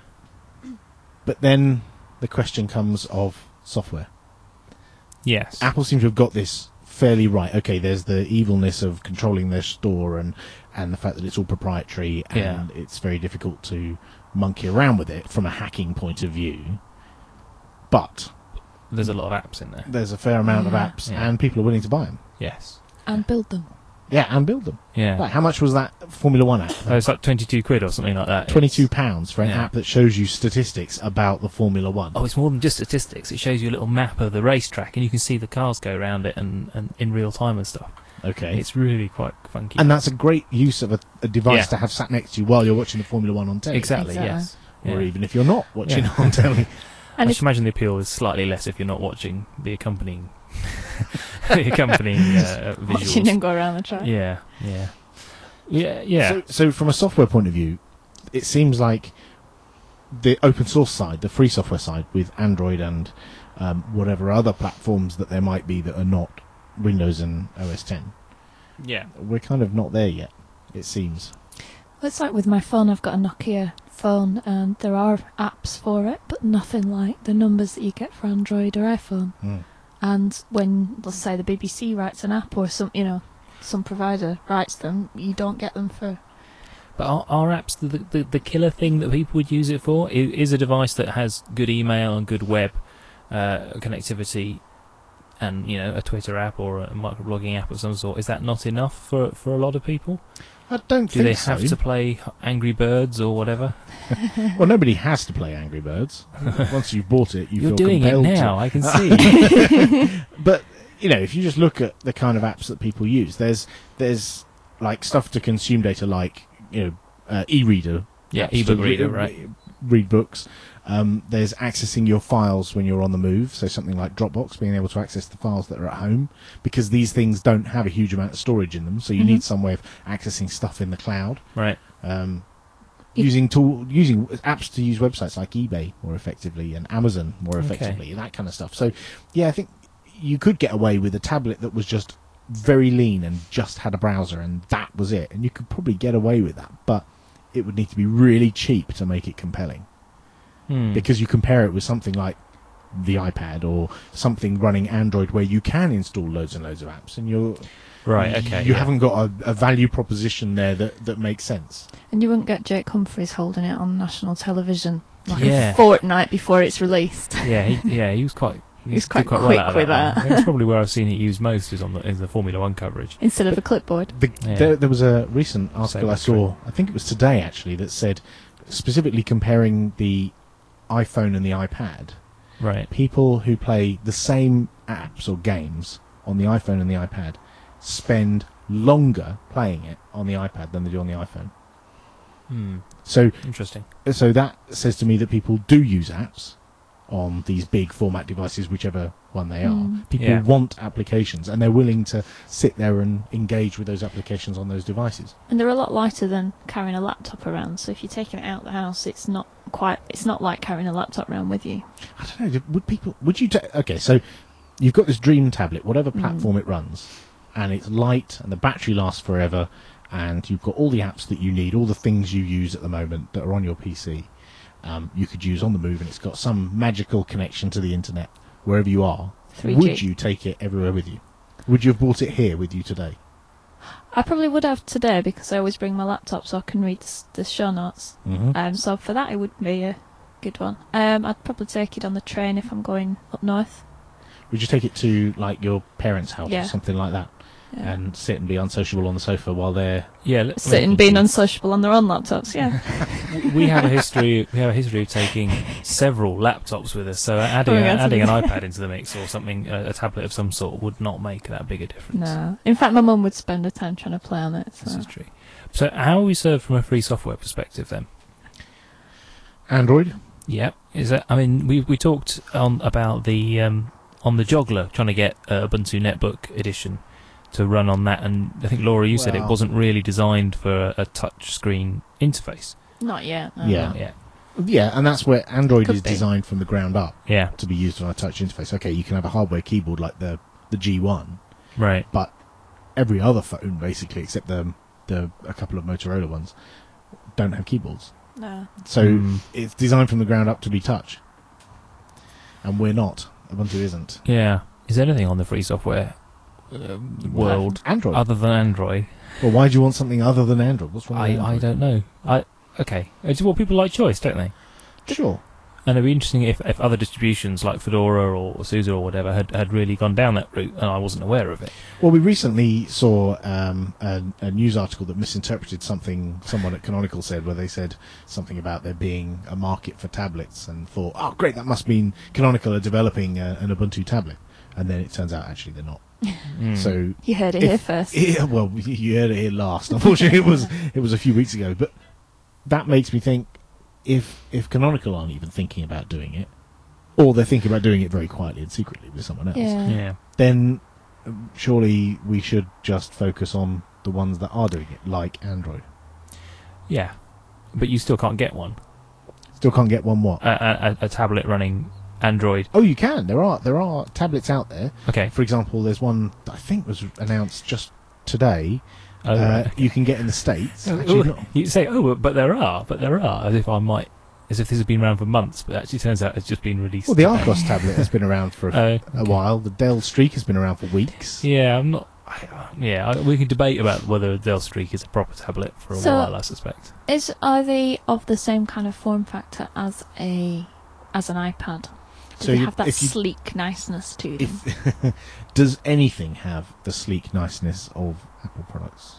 But then the question comes of software. Yes. Apple seems to have got this fairly right. Okay, there's the evilness of controlling their store and the fact that it's all proprietary and it's very difficult to monkey around with it from a hacking point of view. But there's a lot of apps in there. There's a fair amount of apps, and people are willing to buy them. Yes. And build them. Yeah, and build them. Yeah. Like, how much was that Formula 1 app? It's like £22 or something like that. £22 for an app that shows you statistics about the Formula 1. Oh, it's more than just statistics. It shows you a little map of the racetrack, and you can see the cars go around it and in real time and stuff. Okay. It's really quite funky. And that's a great use of a device to have sat next to you while you're watching the Formula 1 on telly. Exactly. Yes. Or even if you're not watching it on telly. And I should imagine the appeal is slightly less if you're not watching the accompanying visuals. Watching them go around the track. Yeah. So from a software point of view, it seems like the open source side, the free software side, with Android and whatever other platforms that there might be that are not Windows and OS X. Yeah. We're kind of not there yet, it seems. Well, it's like with my phone, I've got a Nokia phone, and there are apps for it, but nothing like the numbers that you get for Android or iPhone. And when, let's say, the BBC writes an app or some provider writes them, you don't get them for. But are apps the killer thing that people would use it for? Is a device that has good email and good web connectivity, and, you know, a Twitter app or a microblogging app of some sort, is that not enough for a lot of people? I don't think so. Do they have to play Angry Birds or whatever? Well, nobody has to play Angry Birds. Once you've bought it, You're feel doing compelled it now, to. I can see. But, you know, if you just look at the kind of apps that people use, there's like stuff to consume data, like, you know, e-reader. Yeah, ebook reader, right. Read books. There's accessing your files when you're on the move, so something like Dropbox, being able to access the files that are at home, because these things don't have a huge amount of storage in them, so you need some way of accessing stuff in the cloud. Right. using apps to use websites like eBay more effectively and Amazon more effectively, that kind of stuff. So, yeah, I think you could get away with a tablet that was just very lean and just had a browser and that was it, and you could probably get away with that, but it would need to be really cheap to make it compelling. Because you compare it with something like the iPad or something running Android where you can install loads and loads of apps, and you haven't got a value proposition there that makes sense. And you wouldn't get Jake Humphries holding it on national television like a fortnight before it's released. He was quite. He's quite well quick out with that. that. That's probably where I've seen it used most is in the Formula One coverage. Instead of a clipboard. There was a recent article I saw, I think it was today actually, that said, specifically comparing the iPhone and the iPad, right? People who play the same apps or games on the iPhone and the iPad spend longer playing it on the iPad than they do on the iPhone. So interesting. So that says to me that people do use apps on these big format devices, whichever one they are. People want applications, and they're willing to sit there and engage with those applications on those devices. And they're a lot lighter than carrying a laptop around. So if you're taking it out of the house, it's not like carrying a laptop around with you. I don't know. Would you take? Okay, so you've got this dream tablet, whatever platform it runs, and it's light, and the battery lasts forever, and you've got all the apps that you need, all the things you use at the moment that are on your PC. You could use on the move, and it's got some magical connection to the internet wherever you are. 3G. Would you take it everywhere with you? Would you have brought it here with you today? I probably would have today because I always bring my laptop so I can read the show notes. So for that, it would be a good one. I'd probably take it on the train if I'm going up north. Would you take it to like your parents' house or something like that? Yeah. And sit and be unsociable on the sofa while they're being unsociable on their own laptops. Yeah, we have a history. We have a history of taking several laptops with us. So adding an iPad into the mix or something, a tablet of some sort, would not make that big a difference. No, in fact, my mum would spend her time trying to play on it. So. This is true. So how are we served from a free software perspective then? Android. Yeah, is that? I mean, we talked about the on the Joggler trying to get Ubuntu Netbook edition to run on that, and I think Laura, you said it wasn't really designed for a touch screen interface. Not yet. No. Yeah, and that's where Android is designed from the ground up. Yeah, to be used on a touch interface. Okay, you can have a hardware keyboard like the G1, right? But every other phone, basically, except the a couple of Motorola ones, don't have keyboards. No. So it's designed from the ground up to be touch, and we're not. Ubuntu isn't. Yeah. Is there anything on the free software world Android other than Android? Well, why do you want something other than Android? What's wrong with Android? I don't know. Okay. It's what people like choice, don't they? Sure. And it'd be interesting if other distributions like Fedora or SUSE or whatever had really gone down that route, and I wasn't aware of it. Well, we recently saw a news article that misinterpreted something someone at Canonical said, where they said something about there being a market for tablets, and thought, oh, great, that must mean Canonical are developing an Ubuntu tablet. And then it turns out, actually, they're not. So you heard it here first. Yeah, well, you heard it here last. Unfortunately, it was a few weeks ago. But that makes me think, if Canonical aren't even thinking about doing it, or they're thinking about doing it very quietly and secretly with someone else, then surely we should just focus on the ones that are doing it, like Android. Yeah, but you still can't get one. Still can't get one what? A tablet running Android. Oh, you can. There are tablets out there. Okay. For example, there's one that I think was announced just today. Right. You can get in the States. You say, but there are, as if this has been around for months, but actually turns out it's just been released. Well, the Argos tablet has been around for a while. The Dell Streak has been around for weeks. Yeah, we can debate about whether Dell Streak is a proper tablet for a while, I suspect. Are they of the same kind of form factor as an iPad? Do they have that sleek niceness to them? Does anything have the sleek niceness of Apple products?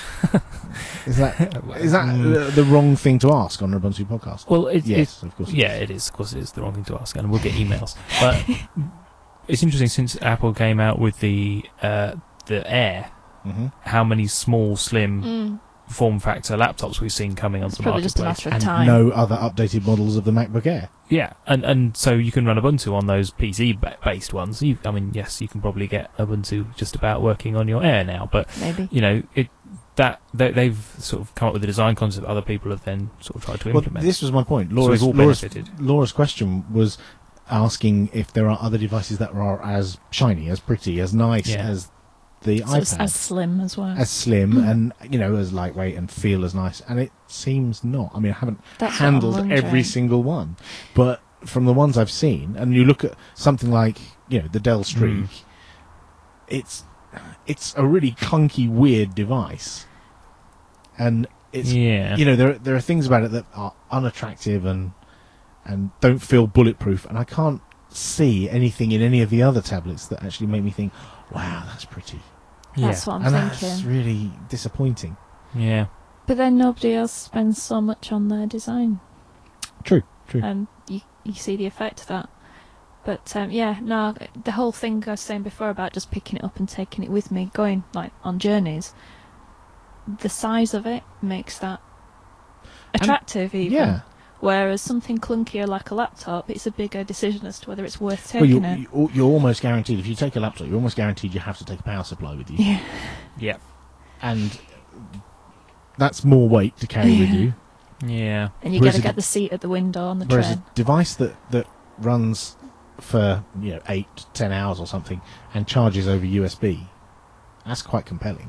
Is that the wrong thing to ask on an Ubuntu podcast? Well, yes, of course. Yeah, it is. Of course, it is the wrong thing to ask, and we'll get emails. But it's interesting since Apple came out with the Air, how many small, slim form factor laptops we've seen coming onto the marketplace. Probably just a matter of time. No other updated models of the MacBook Air. Yeah, and so you can run Ubuntu on those PC-based ones. Yes, you can probably get Ubuntu just about working on your Air now, but maybe. that they've sort of come up with a design concept other people have then sort of tried to Well, implement. this was my point. So we've all benefited. Laura's question was asking if there are other devices that are as shiny, as pretty, as nice Yeah. as the So it's iPad. as slim as well. As slim and, as lightweight and feel as nice. And it seems not. I mean, I haven't That's what handled I'm every wondering. single one. But from the ones I've seen, and you look at something like, the Dell Streak, it's a really clunky, weird device. And it's, Yeah. there are things about it that are unattractive and don't feel bulletproof. And I can't see anything in any of the other tablets that actually make me think, wow, that's pretty. That's what I'm and thinking. that's really disappointing. Yeah. But then nobody else spends so much on their design, True. and you see the effect of that. But the whole thing I was saying before about just picking it up and taking it with me, going like on journeys, the size of it makes that attractive even. Yeah. Whereas something clunkier like a laptop, it's a bigger decision as to whether it's worth Well, taking it. you're almost guaranteed, if you take a laptop, you're almost guaranteed you have to take a power supply with you. Yeah. Yeah. And that's more weight to carry with you. Yeah. And you Whereas got to a get the seat at the window on the Whereas train. a device that runs for 8 to 10 hours or something and charges over USB, that's quite compelling.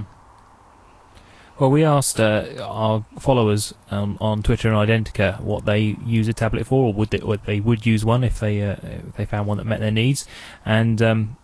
Well, we asked our followers on Twitter and Identica what they use a tablet for, or would they use one if they found one that met their needs. And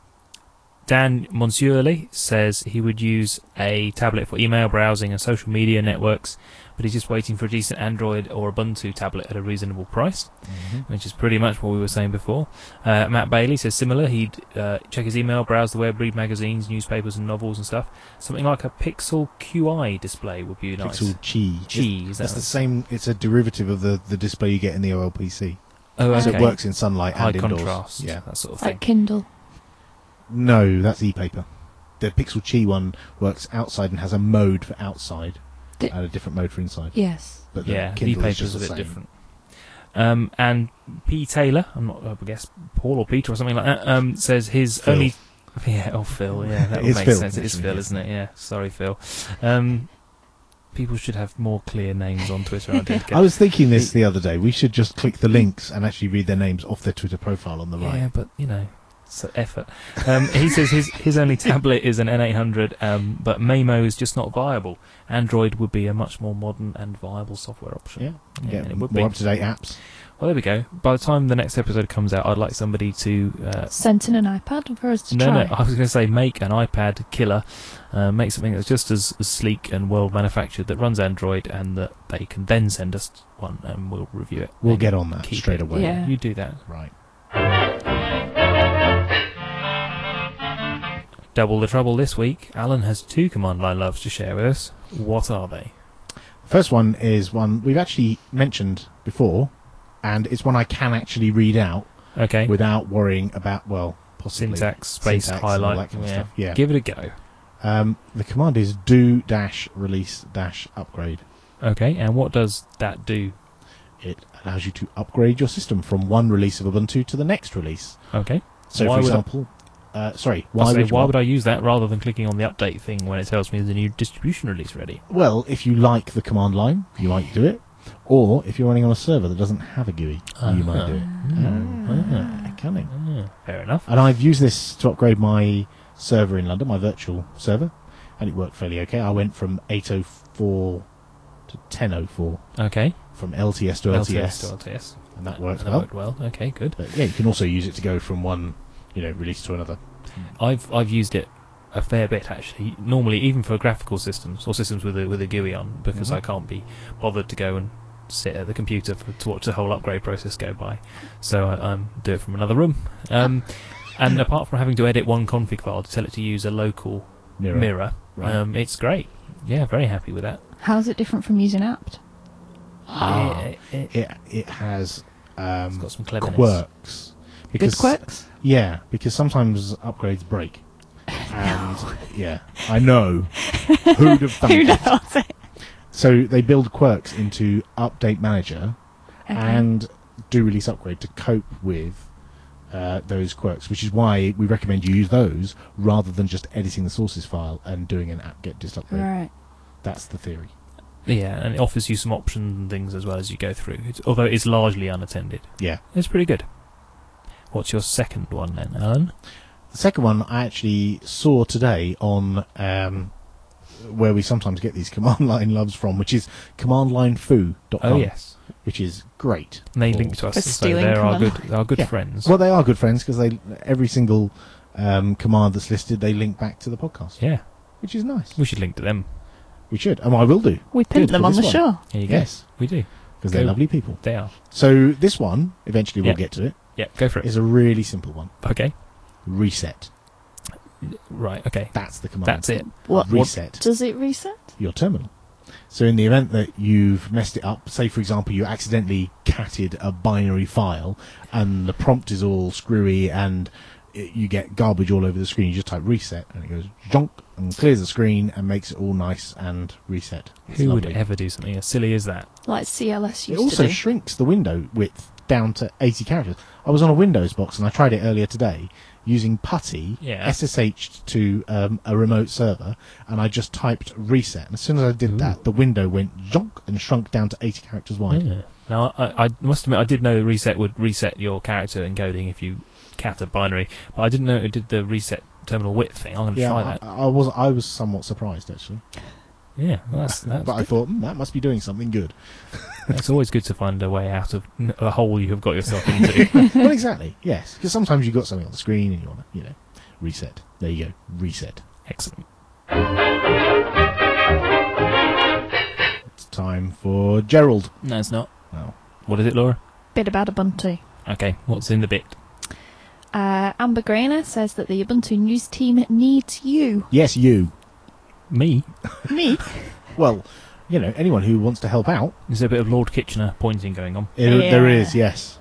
Dan Monsieurly says he would use a tablet for email browsing and social media networks, but he's just waiting for a decent Android or Ubuntu tablet at a reasonable price, which is pretty much what we were saying before. Matt Bailey says similar. He'd check his email, browse the web, read magazines, newspapers and novels and stuff. Something like a Pixel QI display would be nice. Pixel Qi. Is That's that the same. It's a derivative of the display you get in the OLPC. Oh, okay. So it works in sunlight High and indoors. contrast, Yeah. that sort of thing. Like Kindle. No, that's e-paper. The Pixel Qi one works outside and has a mode for outside and a different mode for inside. Yes. But the Yeah, Kindle is e-paper's just a the bit same. different. And P. Taylor, I guess Paul or Peter or something like that, says his Phil. only... Yeah, Phil, yeah, that would It's make Phil, sense. It is actually, Phil, yeah. isn't it? Yeah, sorry, Phil. People should have more clear names on Twitter. I was thinking this the other day. We should just click the links and actually read their names off their Twitter profile on the right. Yeah, but, it's an effort. He says his only tablet is an N800, but Maemo is just not viable. Android would be a much more modern and viable software option. Yeah, Yeah, get it would be. more up-to-date apps. Well, there we go. By the time the next episode comes out, I'd like somebody to... Sent in an iPad for us to No, try. I was going to say make an iPad killer, make something that's just as sleek and well manufactured that runs Android, and that they can then send us one and we'll review it. We'll and get on that keep straight it. away. Yeah. You do that. Right. Double the trouble this week. Alan has 2 command line loves to share with us. What are they? First one is one we've actually mentioned before, and it's one I can actually read out Okay. without worrying about, possibly Syntax, space, syntax and all highlight. that kind of stuff. Yeah. Give it a go. The command is do-release-upgrade. Okay, and what does that do? It allows you to upgrade your system from one release of Ubuntu to the next release. Okay. So, Why for would I- example, sorry, Why would would I use that rather than clicking on the update thing when it tells me there's a new distribution release ready? Well, if you like the command line, you might do it. Or if you're running on a server that doesn't have a GUI, you might do it. Cunning. Fair enough. And I've used this to upgrade my server in London, my virtual server, and it worked fairly okay. I went from 804 to 1004, Okay. from LTS to LTS, to LTS. and that worked That well. worked well. Okay, good. But yeah, you can also use it to go from one, release to another. I've used it a fair bit actually. Normally, even for graphical systems or systems with a GUI on, because I can't be bothered to go and sit at the computer to watch the whole upgrade process go by. So I do it from another room. And apart from having to edit one config file to tell it to use a local mirror, Right. it's great. Yeah, very happy with that. How's it different from using apt? It has It's got some cleverness. quirks. Good quirks? Yeah, because sometimes upgrades break. And yeah, I know. Who'd have thunk Who it? knows it? So they build quirks into Update Manager Okay. and do release upgrade to cope with those quirks, which is why we recommend you use those rather than just editing the sources file and doing an apt-get dist upgrade. Right. That's the theory. Yeah, and it offers you some options and things as well as you go through. Although it's largely unattended. Yeah. It's pretty good. What's your second one then, Alan? The second one I actually saw today on where we sometimes get these command line loves from, which is commandlinefoo.com. Oh, yes. Which is great. And they for- link to us, For so stealing they're command our good Yeah. friends. Well, they are good friends because every single command that's listed, they link back to the podcast, Yeah, which is nice. we should link to them. We should, and I will do. We pinned Good, them for on the this show. Here you go. Yes, We do. because they're Go. lovely people. They are. So this one, eventually we'll Yeah. get to it, Yeah, go for it. is a really simple one. Okay. Reset. Right, okay. That's the command. That's it. What Reset does it reset? your terminal. So in the event that you've messed it up, say for example you accidentally catted a binary file and the prompt is all screwy and you get garbage all over the screen, you just type reset and it goes jonk and clears the screen and makes it all nice and reset. It's Who lovely. would ever do something as silly as that? Like CLS It used also to do. shrinks the window width down to 80 characters. I was on a Windows box and I tried it earlier today using PuTTY, Yeah. SSH'd to a remote server, and I just typed reset. And as soon as I did Ooh. that, the window went jonk and shrunk down to 80 characters wide. Yeah. Now, I must admit, I did know reset would reset your character encoding if you cat a binary, but I didn't know it did the reset terminal width thing. I'm going to try that. I was somewhat surprised actually, Yeah, well, that's but I thought that must be doing something good. it's always good to find a way out of a hole you have got yourself into. Well, exactly, yes, because sometimes you've got something on the screen and you want to, reset. There you go, reset. Excellent. It's time for Gerald. No, it's not. Oh. What is it, Laura? Bit about Ubuntu. Okay, what's in the bit? Amber Grainer says that the Ubuntu news team needs you. Yes, you. Me? Me? Well, anyone who wants to help out. There's a bit of Lord Kitchener pointing going on. There Yeah. is, yes.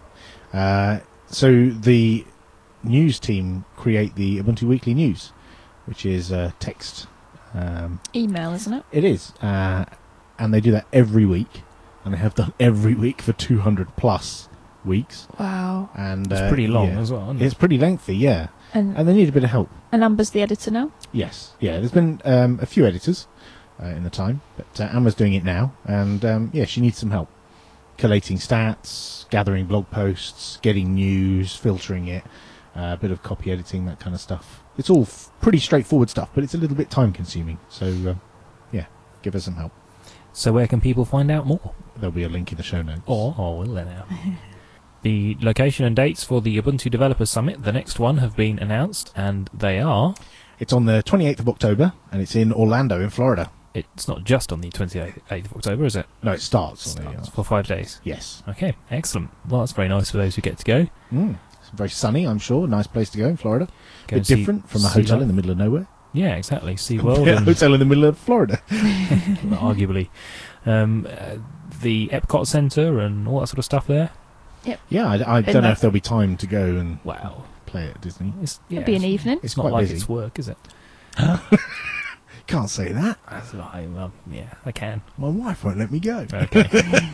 So the news team create the Ubuntu Weekly News, which is text. Email, isn't it? It is. And they do that every week. And they have done every week for 200 plus weeks. Wow. And It's pretty long yeah. as well, isn't it? It's pretty lengthy, yeah. And And they need a bit of help. Amber's the editor now? Yes. Yeah, there's been a few editors in the time, but Emma's doing it now. And she needs some help. Collating stats, gathering blog posts, getting news, filtering it, a bit of copy editing, that kind of stuff. It's all pretty straightforward stuff, but it's a little bit time consuming. So, give us some help. So where can people find out more? There'll be a link in the show notes. Will there now? The location and dates for the Ubuntu Developers Summit, the next one, have been announced, and they are... It's on the 28th of October, and it's in Orlando, in Florida. It's not just on the 28th of October, is it? No, it starts. Starts for 5 days. Yes. Okay, excellent. Well, that's very nice for those who get to go. It's very sunny, I'm sure. Nice place to go in Florida. Go A and bit different from a see hotel life. in the middle of nowhere. Yeah, exactly. SeaWorld Yeah, a and hotel in the middle of Florida. arguably the Epcot Centre and all that sort of stuff there. Yeah, I Been don't know there. if there'll be time to go and Wow. play at Disney. It'll be an evening. It's quite not like busy. it's work, is it? Can't say that. I can. My wife won't let me go. Okay.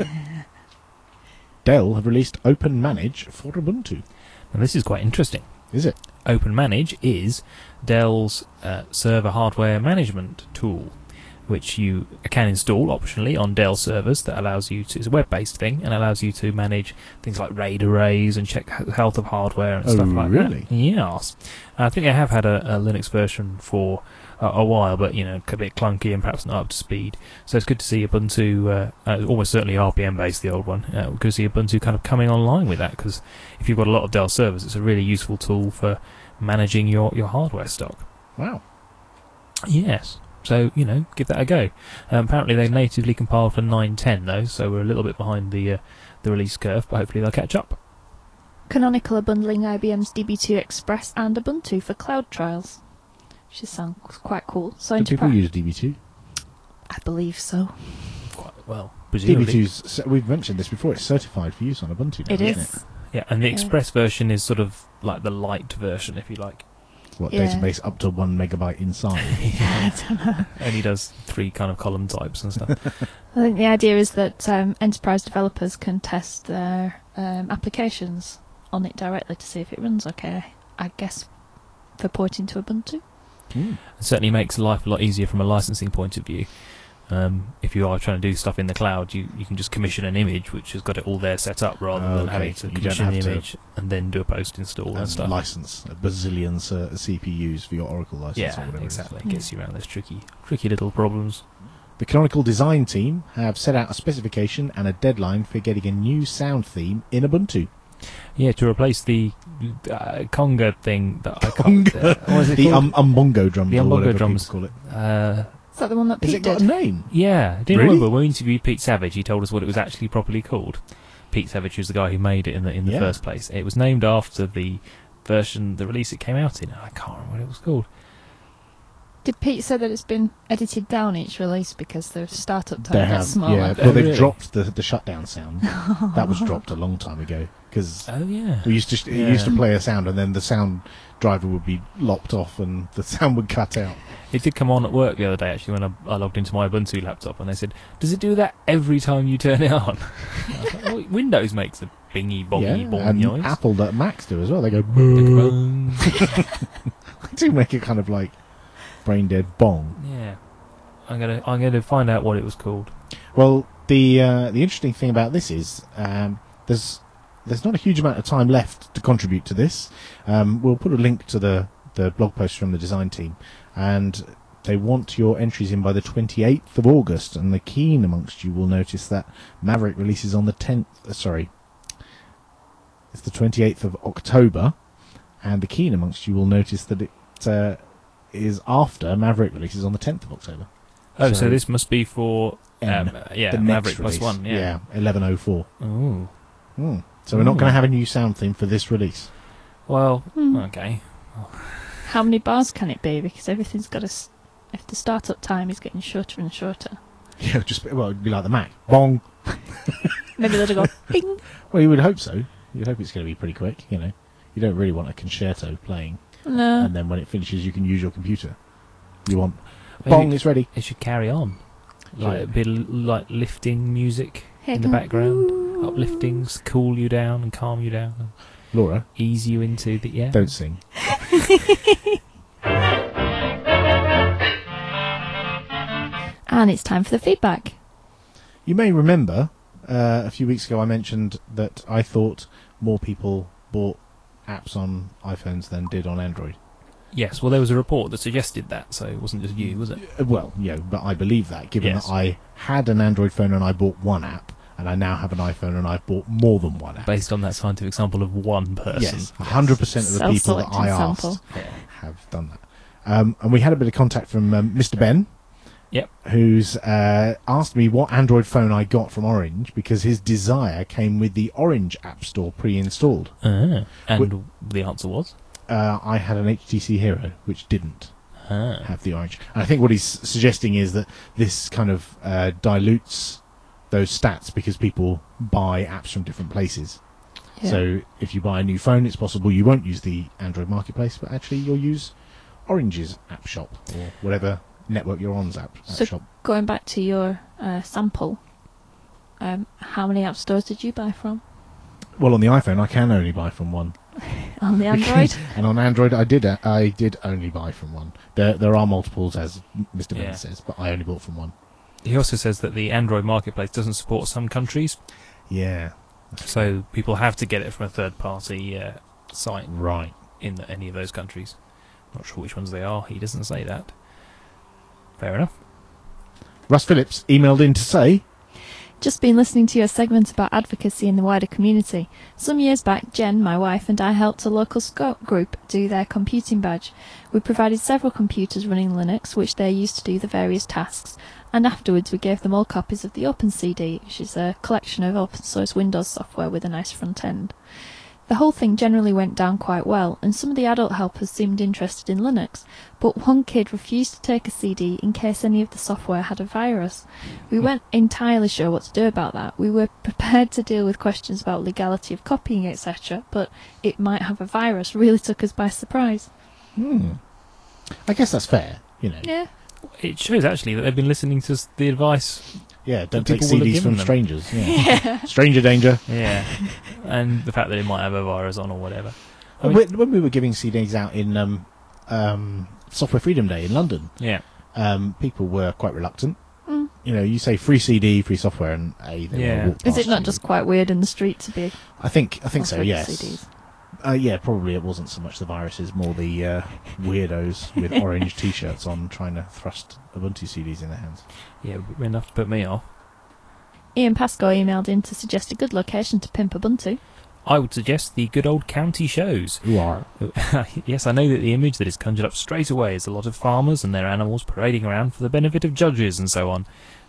Dell have released Open Manage for Ubuntu. Now, this is quite interesting. Is it? Open Manage is Dell's server hardware management tool, which you can install optionally on Dell servers. That allows you to, it's a web-based thing, and allows you to manage things like RAID arrays and check the health of hardware and Oh, stuff like really? that. Yes. I think I have had a Linux version for a while, but a bit clunky and perhaps not up to speed. So it's good to see Ubuntu, almost certainly RPM based, the old one. Good to see Ubuntu kind of coming online with that, because if you've got a lot of Dell servers, it's a really useful tool for managing your hardware stock. Wow. Yes. So, give that a go. Apparently they natively compiled for 9.10 though, so we're a little bit behind the release curve, but hopefully they'll catch up. Canonical are bundling IBM's DB2 Express and Ubuntu for cloud trials. Which sounds quite cool. So Do people use DB2? I believe so. Quite well, presumably. DB2's, we've mentioned this before, it's certified for use on Ubuntu now, It isn't is. Yeah, and the Yeah. Express version is sort of like the light version, if you like. What, Yeah. database up to 1 megabyte inside? I don't know. Only does 3 kind of column types and stuff. I think the idea is that enterprise developers can test their applications on it directly to see if it runs okay. I guess for porting to Ubuntu. Mm. It certainly makes life a lot easier from a licensing point of view. if you are trying to do stuff in the cloud, you can just commission an image which has got it all there set up, rather than having to commission the image and then do a post install and stuff. License a bazillion CPUs for your Oracle license or whatever. Exactly. It gets you around those tricky little problems. The Canonical design team have set out a specification and a deadline for getting a new sound theme in Ubuntu. Yeah, to replace the conga thing that I can't... what is it the called? Umbongo drums. The Umbongo drums. Call it. Is that the one that Pete Has it got a name? Yeah. Do you Really? remember when we interviewed Pete Savage, he told us what it was actually properly called? Pete Savage was the guy who made it in the first place. It was named after the release it came out in. I can't remember what it was called. Did Pete say that it's been edited down each release because the startup time gets smaller? Yeah. Well, they've dropped the shutdown sound. That was dropped a long time ago because we used to play a sound and then the sound driver would be lopped off and the sound would cut out. It did come on at work the other day actually when I logged into my Ubuntu laptop and they said, "Does it do that every time you turn it on?" I was like, well, Windows makes a bingy bongy bong and noise. Apple that Macs do as well. They go boom. They do make a kind of like brain dead bong. Yeah, I'm gonna find out what it was called. Well, the interesting thing about this is there's not a huge amount of time left to contribute to this. We'll put a link to the blog post from the design team, and they want your entries in by the 28th of August. And the keen amongst you will notice that Maverick releases on the 10th. It's the 28th of October, and the keen amongst you will notice that it is after Maverick releases on the 10th of October. Oh, so this must be for the Maverick next plus release. one. Yeah, 1104. Ooh. So we're not going to have a new sound theme for this release. Well, okay. How many bars can it be? Because everything's got if the startup time is getting shorter and shorter. Yeah, it'd be like the Mac. Bong. Maybe they'll go ping. Well, you would hope so. You'd hope it's going to be pretty quick, you know. You don't really want a concerto playing. No. And then when it finishes, you can use your computer. You want bong, it's ready. It should carry on. Sure. Like a bit of, like lifting music Hey, in the background. Upliftings, cool you down and calm you down. And Laura, ease you into the don't sing. And it's time for the feedback. You may remember a few weeks ago I mentioned that I thought more people bought apps on iPhones than did on Android. Yes, well, there was a report that suggested that, so it wasn't just you, was it? Well, yeah, but I believe that, given that I had an Android phone and I bought one app, and I now have an iPhone and I've bought more than one app. Based on that scientific sample of one person. Yes, 100% of the people that I asked have done that. And we had a bit of contact from Mr. Ben. Yep. Who's asked me what Android phone I got from Orange, because his Desire came with the Orange App Store pre-installed. And the answer was? I had an HTC Hero, which didn't have the Orange. And I think what he's suggesting is that this kind of dilutes those stats because people buy apps from different places. Yeah. So if you buy a new phone, it's possible you won't use the Android marketplace, but actually you'll use Orange's app shop or whatever network you're on's app shop. Going back to your sample, how many app stores did you buy from? Well, on the iPhone, I can only buy from one. On the Android? And on Android, I did only buy from one. There are multiples, as Mr. Ben says, but I only bought from one. He also says that the Android marketplace doesn't support some countries. Yeah. So people have to get it from a third-party site. Right. In any of those countries. Not sure which ones they are. He doesn't say that. Fair enough. Russ Phillips emailed in to say, just been listening to your segment about advocacy in the wider community. Some years back, Jen, my wife, and I helped a local Scout group do their computing badge. We provided several computers running Linux, which they used to do the various tasks, and afterwards we gave them all copies of the OpenCD, which is a collection of open source Windows software with a nice front end. The whole thing generally went down quite well, and some of the adult helpers seemed interested in Linux, but one kid refused to take a CD in case any of the software had a virus. We weren't entirely sure what to do about that. We were prepared to deal with questions about legality of copying, etc., but it might have a virus really took us by surprise. I guess that's fair, you know. Yeah. It shows, actually, that they've been listening to the advice. Yeah, don't take CDs from strangers. Yeah. Stranger danger. Yeah. And the fact that it might have a virus on or whatever. I mean, when we were giving CDs out in Software Freedom Day in London, people were quite reluctant. You you say free CD, free software, and they Yeah. will walk Is it past not you. just quite weird in the street to be I think so. offering Yes. CDs? Yeah, probably it wasn't so much the viruses, more the weirdos with orange T-shirts on trying to thrust Ubuntu CDs in their hands. Yeah, it would be enough to put me off. Ian Pascoe emailed in to suggest a good location to pimp Ubuntu. I would suggest the good old county shows. Who are? Yes, I know that the image that is conjured up straight away is a lot of farmers and their animals parading around for the benefit of judges and so on.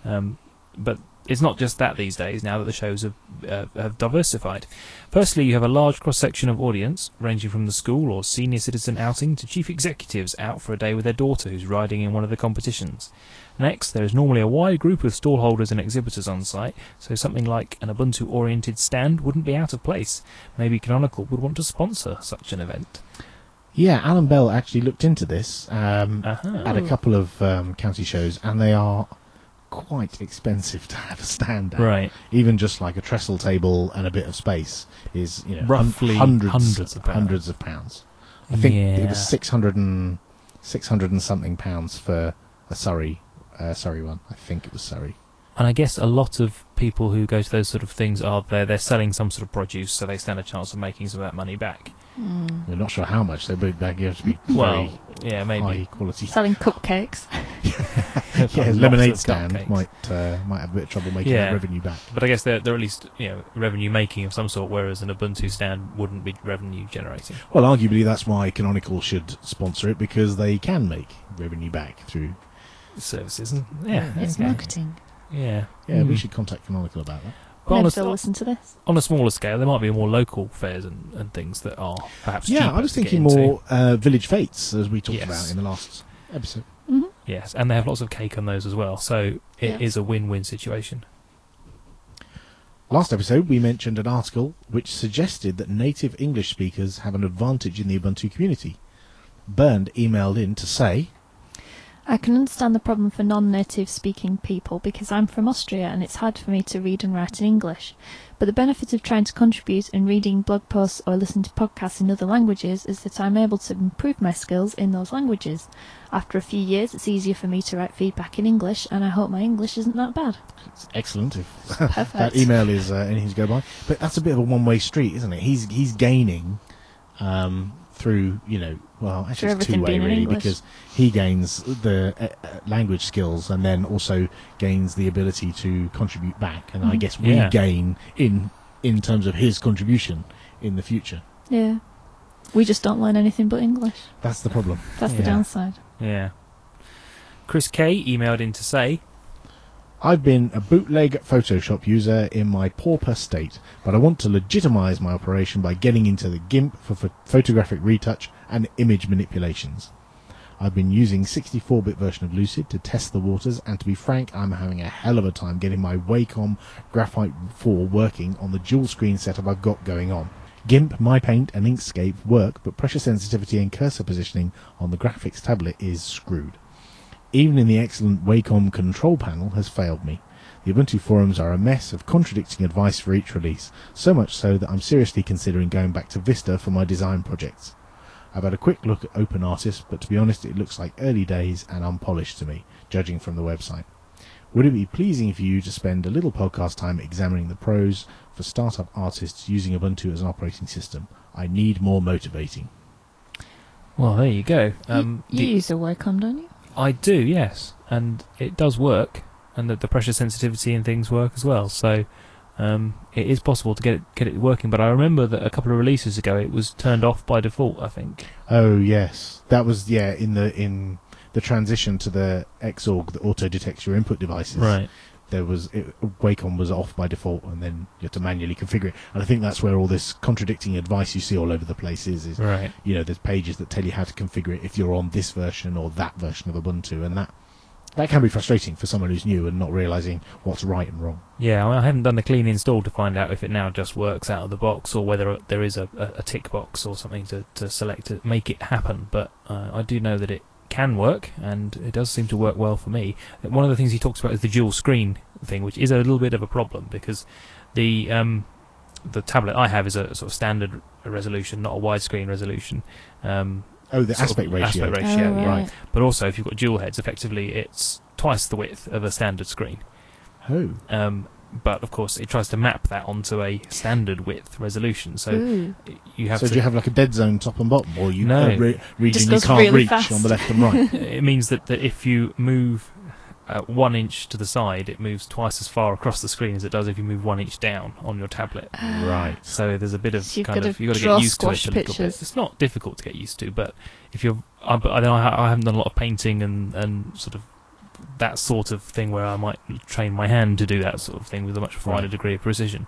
But it's not just that these days, now that the shows have diversified. Firstly, you have a large cross-section of audience, ranging from the school or senior citizen outing to chief executives out for a day with their daughter who's riding in one of the competitions. Next, there is normally a wide group of stallholders and exhibitors on site, so something like an Ubuntu-oriented stand wouldn't be out of place. Maybe Canonical would want to sponsor such an event. Yeah, Alan Bell actually looked into this at Uh-huh. a couple of county shows, and they are quite expensive to have a stand at. Right. Even just like a trestle table and a bit of space is Roughly hundreds hundreds of pounds. I think it Yeah. was 600 and something pounds for a Surrey one. I think it was Surrey. And I guess a lot of people who go to those sort of things are they're selling some sort of produce, so they stand a chance of making some of that money back. We're not sure how much, but you have to be Well, yeah, very maybe. high quality. Selling cupcakes. Yeah, Lots lemonade of stand cupcakes. might have a bit of trouble making Yeah. that revenue back. But I guess they're at least revenue making of some sort, whereas an Ubuntu stand wouldn't be revenue generating. Well, arguably that's why Canonical should sponsor it, because they can make revenue back through. Services. And, yeah, It's okay. marketing. Yeah. Yeah, we Mm. should contact Canonical about that. But on Maybe they'll a, listen to this. on a smaller scale, there might be more local fairs and things that are perhaps Yeah, cheaper I was to get thinking into. more Village Fates, as we talked Yes. about in the last episode. Hmm. Yes, and they have lots of cake on those as well, so it is Yeah. a win-win situation. Last episode, we mentioned an article which suggested that native English speakers have an advantage in the Ubuntu community. Bernd emailed in to say, I can understand the problem for non-native speaking people because I'm from Austria and it's hard for me to read and write in English. But the benefit of trying to contribute and reading blog posts or listening to podcasts in other languages is that I'm able to improve my skills in those languages. After a few years, it's easier for me to write feedback in English, and I hope my English isn't that bad. it's excellent if Perfect. that email is anything to go by. But that's a bit of a one-way street, isn't it? He's gaining through, well, actually Through it's everything two-way being in really, English. because he gains the language skills and then also gains the ability to contribute back. And I Mhm. guess we Yeah. gain in terms of his contribution in the future. Yeah. We just don't learn anything but English. That's the problem. That's the Yeah. downside. Yeah. Chris K emailed in to say, I've been a bootleg Photoshop user in my pauper state, but I want to legitimize my operation by getting into the GIMP for photographic retouch and image manipulations. I've been using 64-bit version of Lucid to test the waters, and to be frank, I'm having a hell of a time getting my Wacom Graphite 4 working on the dual screen setup I've got going on. GIMP, MyPaint and Inkscape work, but pressure sensitivity and cursor positioning on the graphics tablet is screwed. Even in the excellent Wacom control panel has failed me. The Ubuntu forums are a mess of contradicting advice for each release, so much so that I'm seriously considering going back to Vista for my design projects. I've had a quick look at OpenArtist, but to be honest it looks like early days and unpolished to me, judging from the website. Would it be pleasing for you to spend a little podcast time examining the pros for startup artists using Ubuntu as an operating system? I need more motivating. well, there you go. You use a Wacom, don't you? I do, yes, and it does work, and the pressure sensitivity and things work as well. So it is possible to get it working. But I remember that a couple of releases ago, it was turned off by default, I think. Oh yes, that was in the transition to the Xorg that auto detects your input devices. Right. Wacom was off by default, and then you have to manually configure it. And I think that's where all this contradicting advice you see all over the place is. Right. There's pages that tell you how to configure it if you're on this version or that version of Ubuntu, and that can be frustrating for someone who's new and not realizing what's right and wrong. Yeah, I haven't done the clean install to find out if it now just works out of the box or whether there is a tick box or something to select to make it happen. But I do know that it can work, and it does seem to work well for me. One of the things he talks about is the dual screen thing, which is a little bit of a problem because the tablet I have is a sort of standard resolution, not a widescreen resolution. The aspect ratio. Aspect ratio, Oh, yeah. right. But also, if you've got dual heads, effectively it's twice the width of a standard screen. Oh. But of course, it tries to map that onto a standard width resolution. So Ooh. you have So to. do you have like a dead zone top and bottom, or you No. region Just you goes can't really reach fast. on the left and right? It means that if you move 1 inch to the side, it moves twice as far across the screen as it does if you move 1 inch down on your tablet. Right. So there's a bit of So you've kind gotta of you've got to draw get used to it squash a little pictures. bit. It's not difficult to get used to, but if you're, I haven't done a lot of painting and sort of that sort of thing where I might train my hand to do that sort of thing with a much finer Right. degree of precision.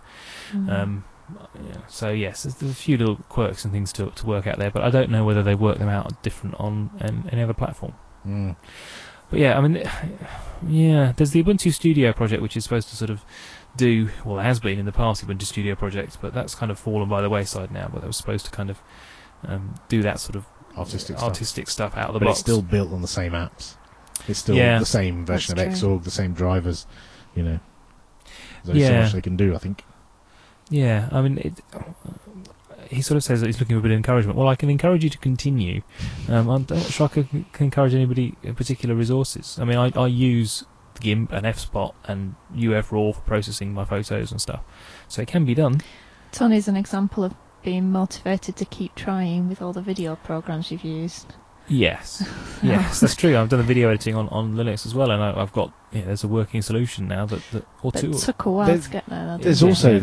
So yes, there's a few little quirks and things to work out there, but I don't know whether they work them out different on any other platform. Mm. But yeah, I mean, yeah, there's the Ubuntu Studio project, which is supposed to sort of do, well, it has been in the past, Ubuntu Studio project, but that's kind of fallen by the wayside now. But they were supposed to kind of do that sort of Artistic stuff out of the But box. it's still built on the same apps. It's still Yeah. the same version of That's true. Xorg, the same drivers. You know, there's so Yeah. much they can do. I think. Yeah, I mean, he sort of says that he's looking for a bit of encouragement. Well, I can encourage you to continue. I'm not sure I can encourage anybody particular resources. I mean, I use GIMP and FSpot and UFRAW for processing my photos and stuff, so it can be done. Tony's an example of being motivated to keep trying with all the video programs you've used. Yes, yes, that's true. I've done the video editing on Linux as well, and I've got there's a working solution now or But two. it took a while There's- to get there. Though, There's didn't it? also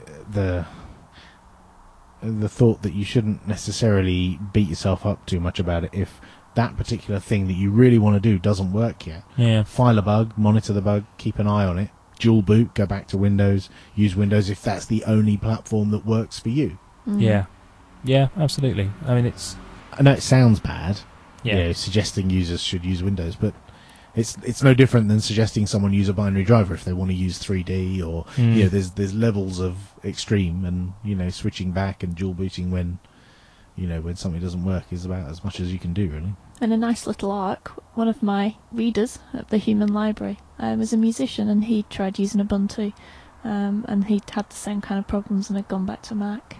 the thought that you shouldn't necessarily beat yourself up too much about it if that particular thing that you really want to do doesn't work yet. Yeah, File a bug, monitor the bug, keep an eye on it. Dual boot, go back to Windows, use Windows if that's the only platform that works for you. yeah, absolutely. I mean, I know it sounds bad, yeah, suggesting users should use Windows, but it's no different than suggesting someone use a binary driver if they want to use 3D or there's levels of extreme, and switching back and dual booting when something doesn't work is about as much as you can do, really. And a nice little arc. One of my readers at the Human Library was a musician, and he tried using Ubuntu, and he'd had the same kind of problems and had gone back to Mac.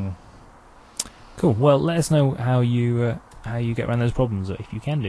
cool. Well, let us know how you get around those problems, if you can do.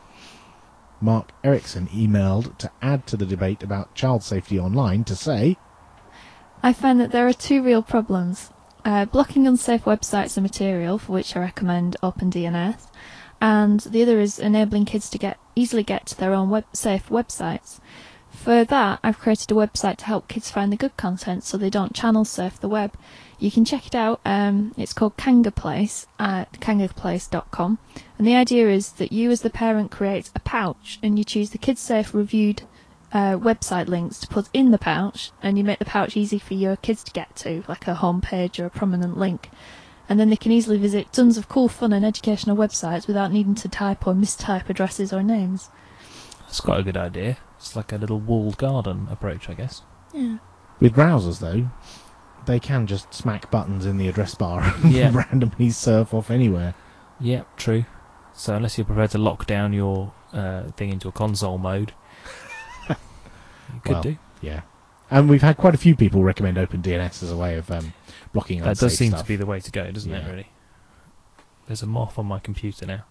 Mark Erickson emailed to add to the debate about child safety online to say, I find that there are two real problems. Blocking unsafe websites and material, for which I recommend OpenDNS, and the other is enabling kids to easily get to their own safe websites. For that, I've created a website to help kids find the good content so they don't channel surf the web. You can check it out. It's called KangaPlace at kangaplace.com. And the idea is that you as the parent create a pouch and you choose the kids-safe reviewed website links to put in the pouch, and you make the pouch easy for your kids to get to, like a home page or a prominent link. And then they can easily visit tons of cool, fun and educational websites without needing to type or mistype addresses or names. That's quite a good idea. It's like a little walled garden approach, I guess. Yeah. with browsers though, they can just smack buttons in the address bar and Yeah. randomly surf off anywhere. Yeah, true. So unless you're prepared to lock down your thing into a console mode, you could Well, do. Yeah. And we've had quite a few people recommend OpenDNS as a way of blocking That unsafe does seem stuff. to be the way to go, doesn't it, Yeah. really? There's a moth on my computer now.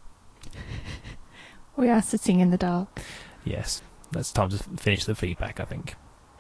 We are sitting in the dark. Yes. That's time to finish the feedback, I think.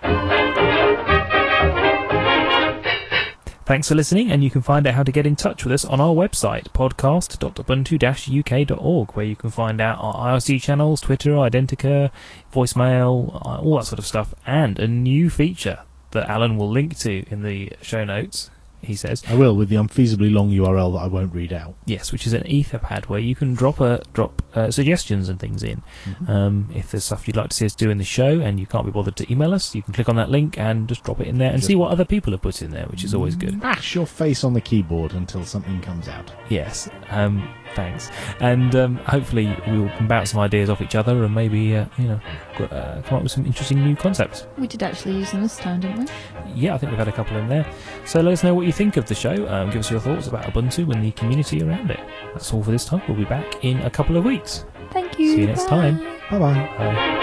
Thanks for listening, and you can find out how to get in touch with us on our website, podcast.ubuntu-uk.org, where you can find out our IRC channels, Twitter, Identica, voicemail, all that sort of stuff, and a new feature that Alan will link to in the show notes, he says. I will, with the unfeasibly long URL that I won't read out. Yes, which is an Etherpad where you can drop suggestions and things in. If there's stuff you'd like to see us do in the show and you can't be bothered to email us, you can click on that link and just drop it in there and see what other people have put in there, which is always good. Bash your face on the keyboard until something comes out. Yes, thanks. And hopefully we'll bounce some ideas off each other and maybe come up with some interesting new concepts. We did actually use them this time, didn't we? Yeah, I think we've had a couple in there. So let us know what you think of the show. Give us your thoughts about Ubuntu and the community around it. That's all for this time. We'll be back in a couple of weeks. Thank you. See you next time. Bye-bye. Bye.